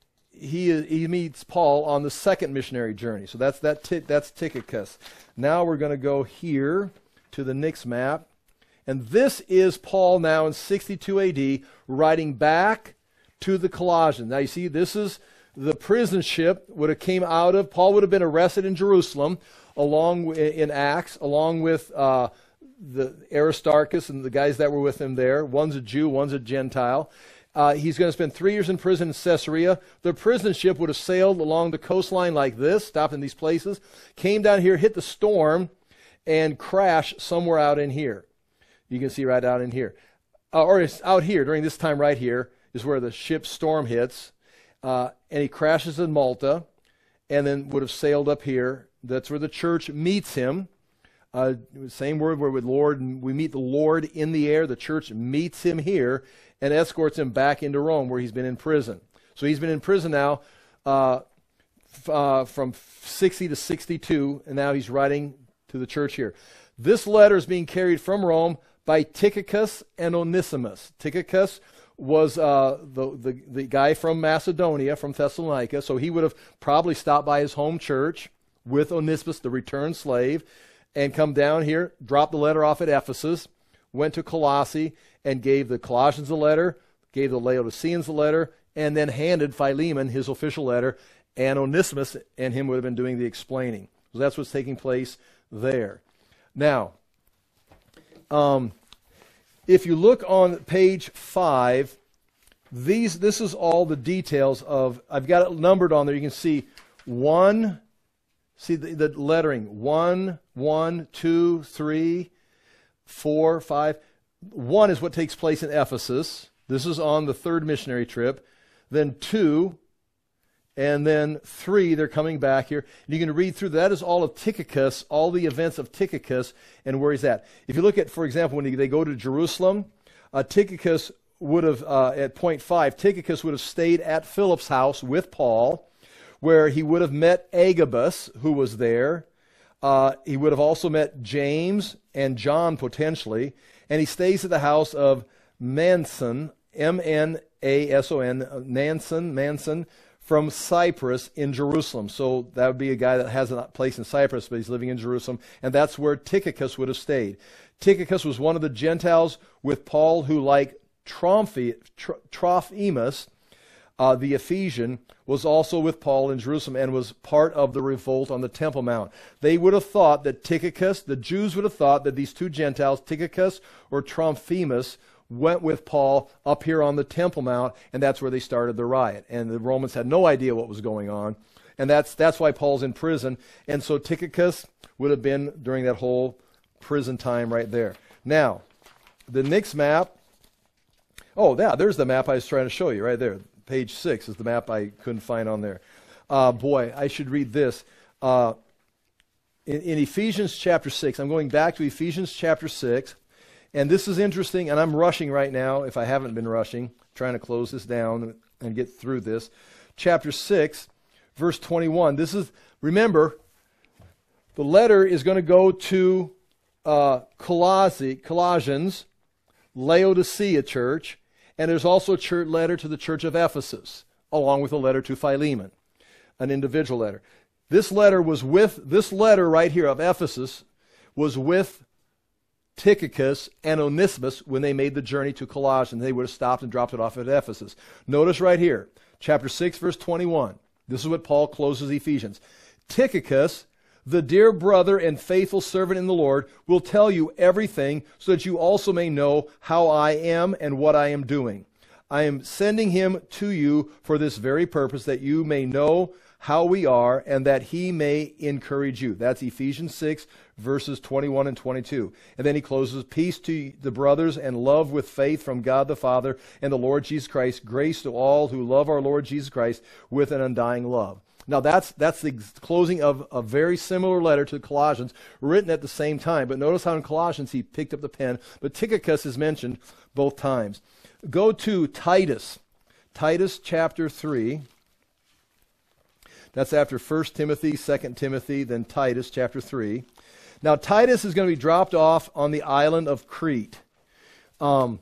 he he meets Paul on the second missionary journey. So that's that. That's Tychicus. Now we're going to go here to the next map. And this is Paul now in sixty-two A D writing back to the Colossians. Now you see, this is the prison ship would have came out of, Paul would have been arrested in Jerusalem along in Acts, along with uh, the Aristarchus and the guys that were with him there. One's a Jew, one's a Gentile. Uh, he's going to spend three years in prison in Caesarea. The prison ship would have sailed along the coastline like this, stopped in these places, came down here, hit the storm, and crashed somewhere out in here. You can see right out in here. Uh, or it's out here, during this time right here, is where the ship's storm hits. Uh, and he crashes in Malta, and then would have sailed up here. That's where the church meets him. Uh, same word where with Lord, we meet the Lord in the air. The church meets him here and escorts him back into Rome, where he's been in prison. So he's been in prison now uh, f- uh, from sixty to sixty-two, and now he's writing to the church here. This letter is being carried from Rome by Tychicus and Onesimus. Tychicus was uh, the, the, the guy from Macedonia, from Thessalonica, so he would have probably stopped by his home church with Onesimus, the returned slave, and come down here, dropped the letter off at Ephesus, went to Colossae, and gave the Colossians a letter, gave the Laodiceans a letter, and then handed Philemon his official letter, and Onesimus and him would have been doing the explaining. So that's what's taking place there. Now, um, if you look on page five, these this is all the details of, I've got it numbered on there. You can see one, see the, the lettering, one, one, two, three, four, five. One is what takes place in Ephesus. This is on the third missionary trip. Then two, And then three, they're coming back here. And you can read through, that is all of Tychicus, all the events of Tychicus and where he's at. If you look at, for example, when they go to Jerusalem, uh, Tychicus would have, uh, at point five, Tychicus would have stayed at Philip's house with Paul, where he would have met Agabus, who was there. Uh, he would have also met James and John potentially. And he stays at the house of Mnason, M N A S O N, Mnason, Mnason, from Cyprus in Jerusalem. So that would be a guy that has a place in Cyprus, but he's living in Jerusalem. And that's where Tychicus would have stayed. Tychicus was one of the Gentiles with Paul who, like Trophi, Trophimus, uh, the Ephesian, was also with Paul in Jerusalem and was part of the revolt on the Temple Mount. They would have thought that Tychicus, the Jews would have thought that these two Gentiles, Tychicus or Trophimus, went with Paul up here on the Temple Mount, and that's where they started the riot. And the Romans had no idea what was going on. And that's that's why Paul's in prison. And so Tychicus would have been during that whole prison time right there. Now, the next map, oh, yeah, there's the map I was trying to show you right there. Page six is the map I couldn't find on there. Uh, boy, I should read this. Uh, in, in Ephesians chapter six, I'm going back to Ephesians chapter six. And this is interesting, and I'm rushing right now, if I haven't been rushing, trying to close this down and get through this. Chapter six, verse twenty-one. This is, remember, the letter is going to go to uh, Colossi, Colossians, Laodicea church, and there's also a church letter to the church of Ephesus, along with a letter to Philemon, an individual letter. This letter was with, this letter right here of Ephesus was with Tychicus and Onesimus when they made the journey to Colossians. They would have stopped and dropped it off at Ephesus. Notice right here, chapter six, verse twenty-one. This is what Paul closes Ephesians. Tychicus, the dear brother and faithful servant in the Lord, will tell you everything so that you also may know how I am and what I am doing. I am sending him to you for this very purpose, that you may know how we are and that he may encourage you. That's Ephesians six, verses twenty-one and twenty-two. And then he closes, peace to the brothers and love with faith from God the Father and the Lord Jesus Christ. Grace to all who love our Lord Jesus Christ with an undying love. Now that's that's the closing of a very similar letter to Colossians, written at the same time. But notice how in Colossians he picked up the pen. But Tychicus is mentioned both times. Go to Titus. Titus chapter three. That's after First Timothy, Second Timothy, then Titus chapter three. Now Titus is going to be dropped off on the island of Crete. Um,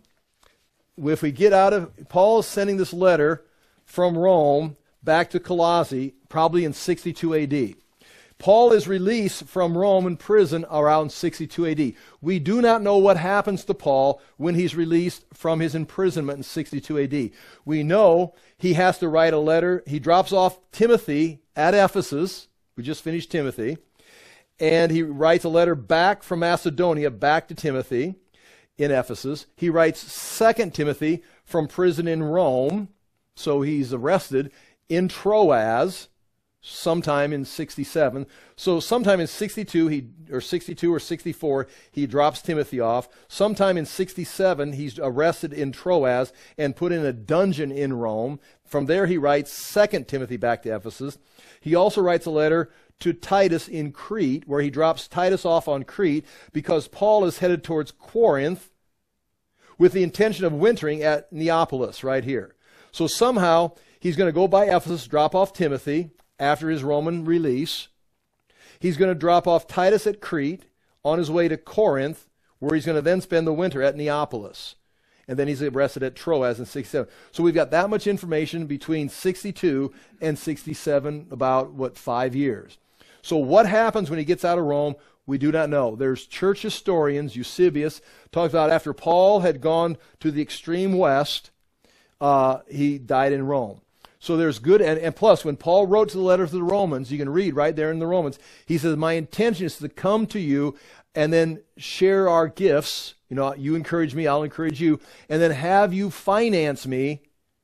if we get out of, Paul is sending this letter from Rome back to Colossae, probably in sixty-two A D. Paul is released from Rome in prison around sixty-two A D. We do not know what happens to Paul when he's released from his imprisonment in sixty-two A D. We know he has to write a letter. He drops off Timothy at Ephesus. We just finished Timothy. And he writes a letter back from Macedonia, back to Timothy in Ephesus. He writes Second Timothy from prison in Rome. So he's arrested in Troas sometime in sixty-seven. So sometime in sixty-two, he or sixty-two or sixty-four, he drops Timothy off. Sometime in sixty-seven, he's arrested in Troas and put in a dungeon in Rome. From there, he writes Second Timothy back to Ephesus. He also writes a letter to Titus in Crete, where he drops Titus off on Crete because Paul is headed towards Corinth with the intention of wintering at Neapolis right here. So somehow he's going to go by Ephesus, drop off Timothy after his Roman release. He's going to drop off Titus at Crete on his way to Corinth, where he's going to then spend the winter at Neapolis. And then he's arrested at Troas in sixty-seven. So we've got that much information between sixty-two and sixty-seven, about, what, five years. So what happens when he gets out of Rome, we do not know. There's church historians, Eusebius, talks about after Paul had gone to the extreme west, uh, he died in Rome. So there's good, and, and plus, when Paul wrote to the letter to the Romans, you can read right there in the Romans, he says, my intention is to come to you and then share our gifts. You know, you encourage me, I'll encourage you, and then have you finance me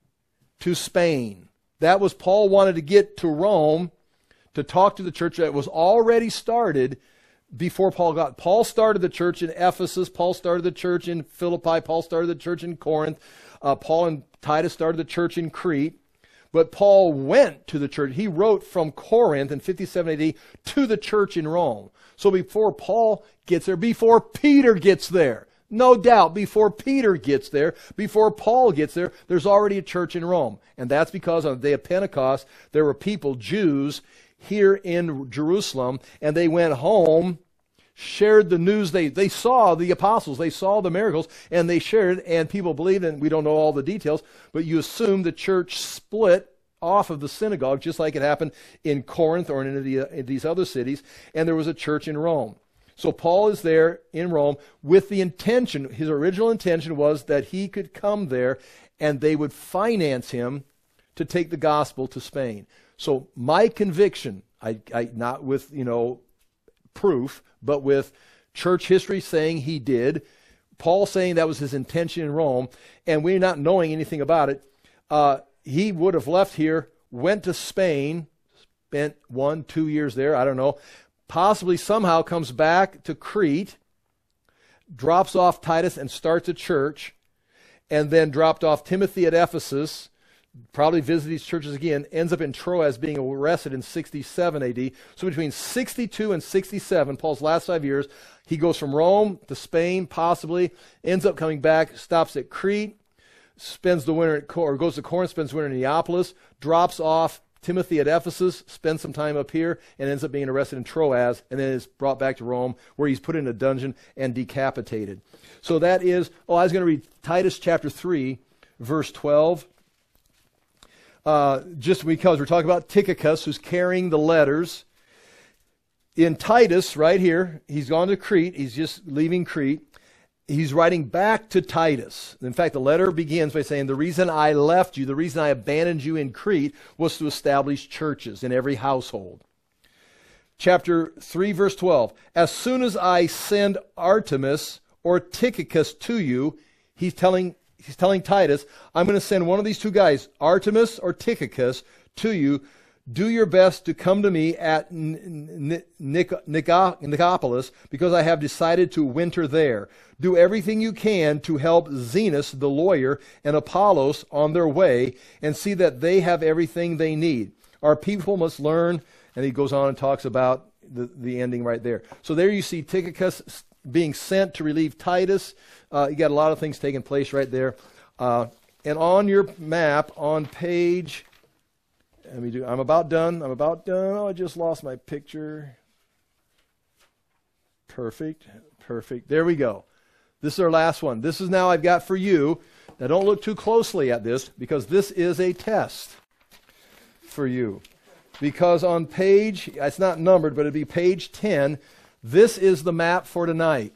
to Spain. That was Paul wanted to get to Rome to talk to the church that was already started before Paul got. Paul started the church in Ephesus. Paul started the church in Philippi. Paul started the church in Corinth. Uh, Paul and Titus started the church in Crete. But Paul went to the church. He wrote from Corinth in fifty-seven A D to the church in Rome. So before Paul gets there, before Peter gets there, no doubt, before Peter gets there, before Paul gets there, there's already a church in Rome. And that's because on the day of Pentecost, there were people, Jews, here in Jerusalem, and they went home, shared the news. They, they saw the apostles, they saw the miracles, and they shared, and people believed, and we don't know all the details, but you assume the church split off of the synagogue, just like it happened in Corinth or in, the, in these other cities, and there was a church in Rome. So Paul is there in Rome with the intention, his original intention was that he could come there and they would finance him to take the gospel to Spain. So my conviction, I, I not with, you know, proof, but with church history saying he did, Paul saying that was his intention in Rome, and we're not knowing anything about it, uh, he would have left here, went to Spain, spent one, two years there, I don't know, possibly somehow comes back to Crete, drops off Titus and starts a church, and then dropped off Timothy at Ephesus, probably visited these churches again, ends up in Troas being arrested in sixty-seven A D. So between sixty-two and sixty-seven, Paul's last five years, he goes from Rome to Spain, possibly, ends up coming back, stops at Crete, spends the winter at Cor- or goes to Corinth, spends the winter in Neapolis, drops off Timothy at Ephesus, spends some time up here, and ends up being arrested in Troas, and then is brought back to Rome, where he's put in a dungeon and decapitated. So that is, oh, I was going to read Titus chapter three, verse twelve. Uh, just because we're talking about Tychicus, who's carrying the letters. In Titus, right here, he's gone to Crete. He's just leaving Crete. He's writing back to Titus. In fact, the letter begins by saying, the reason I left you, the reason I abandoned you in Crete was to establish churches in every household. Chapter three, verse twelve. As soon as I send Artemis or Tychicus to you, he's telling He's telling Titus, I'm going to send one of these two guys, Artemis or Tychicus, to you. Do your best to come to me at Nicopolis, because I have decided to winter there. Do everything you can to help Zenas, the lawyer, and Apollos on their way, and see that they have everything they need. Our people must learn, and he goes on and talks about the, the ending right there. So there you see Tychicus being sent to relieve Titus. Uh, you got a lot of things taking place right there. Uh, and on your map, on page, let me do, I'm about done. I'm about done. Oh, I just lost my picture. Perfect. Perfect. There we go. This is our last one. This is now I've got for you. Now don't look too closely at this, because this is a test for you. Because on page, it's not numbered, but it'd be page ten. This is the map for tonight.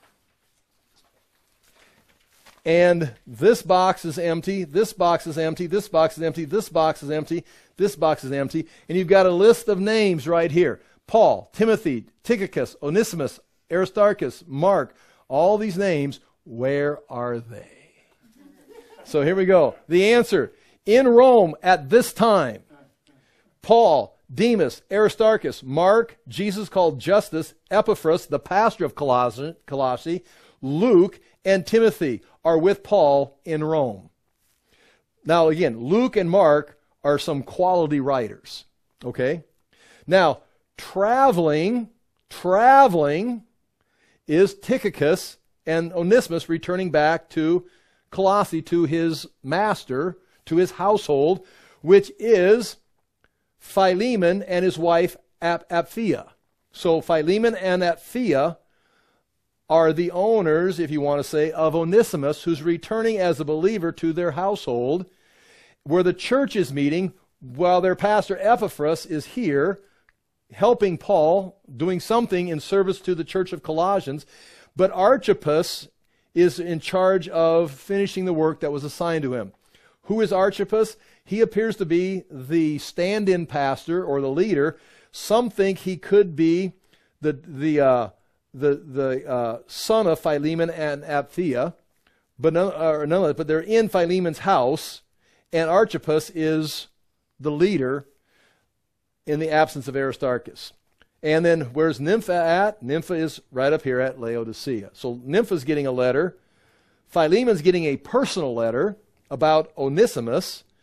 And this box is empty, this box is empty, this box is empty, this box is empty, this box is empty. And you've got a list of names right here. Paul, Timothy, Tychicus, Onesimus, Aristarchus, Mark, all these names. Where are they? So here we go. The answer. In Rome at this time, Paul, Demas, Aristarchus, Mark, Jesus called Justus, Epaphras, the pastor of Colossae, Luke, and Timothy are with Paul in Rome. Now again, Luke and Mark are some quality writers. Okay? Now, traveling, traveling is Tychicus and Onesimus returning back to Colossae, to his master, to his household, which is Philemon and his wife Ap- Apphia. So Philemon and Apphia are the owners, if you want to say, of Onesimus, who's returning as a believer to their household, where the church is meeting, while their pastor Epaphras is here, helping Paul, doing something in service to the church of Colossians. But Archippus is in charge of finishing the work that was assigned to him. Who is Archippus? He appears to be the stand-in pastor or the leader. Some think he could be the the uh, the the uh, son of Philemon and Apphia, but none, uh, none of it. But they're in Philemon's house, and Archippus is the leader in the absence of Aristarchus. And then where's Nympha at? Nympha is right up here at Laodicea. So Nympha's getting a letter. Philemon's getting a personal letter about Onesimus.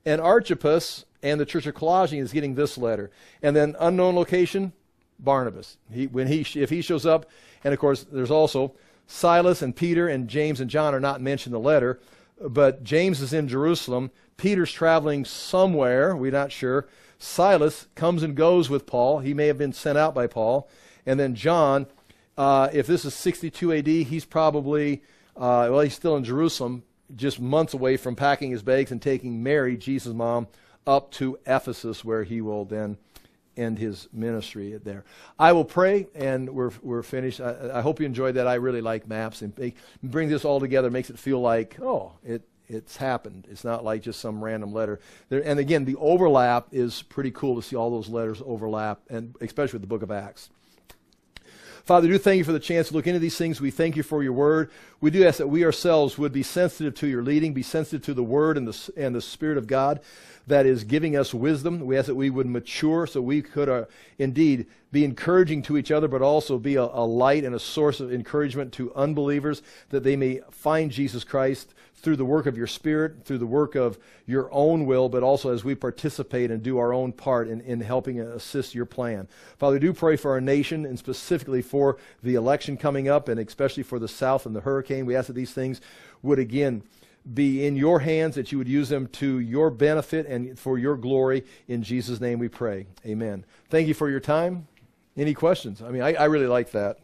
And Archippus and the church of Colossians is getting this letter. And then unknown location, Barnabas. He, when he, if he shows up, and of course there's also Silas and Peter and James and John are not mentioned in the letter, but James is in Jerusalem. Peter's traveling somewhere, we're not sure. Silas comes and goes with Paul. He may have been sent out by Paul. And then John, uh, if this is sixty-two A D, he's probably, uh, well, he's still in Jerusalem, just months away from packing his bags and taking Mary, Jesus' mom, up to Ephesus, where he will then end his ministry there. I will pray, and we're we're finished. I, I hope you enjoyed that. I really like maps, and it bring this all together, makes it feel like, oh, it it's happened. It's not like just some random letter. There, and again, the overlap is pretty cool to see all those letters overlap, and especially with the book of Acts. Father, we do thank you for the chance to look into these things. We thank you for your word. We do ask that we ourselves would be sensitive to your leading, be sensitive to the word and the, and the Spirit of God that is giving us wisdom. We ask that we would mature so we could uh, indeed be encouraging to each other, but also be a, a light and a source of encouragement to unbelievers, that they may find Jesus Christ through the work of your Spirit, through the work of your own will, but also as we participate and do our own part in, in helping assist your plan. Father, we do pray for our nation, and specifically for the election coming up, and especially for the South and the hurricane. We ask that these things would again be in your hands, that you would use them to your benefit and for your glory. In Jesus' name we pray. Amen. Thank you for your time. Any questions? I mean, I, I really like that.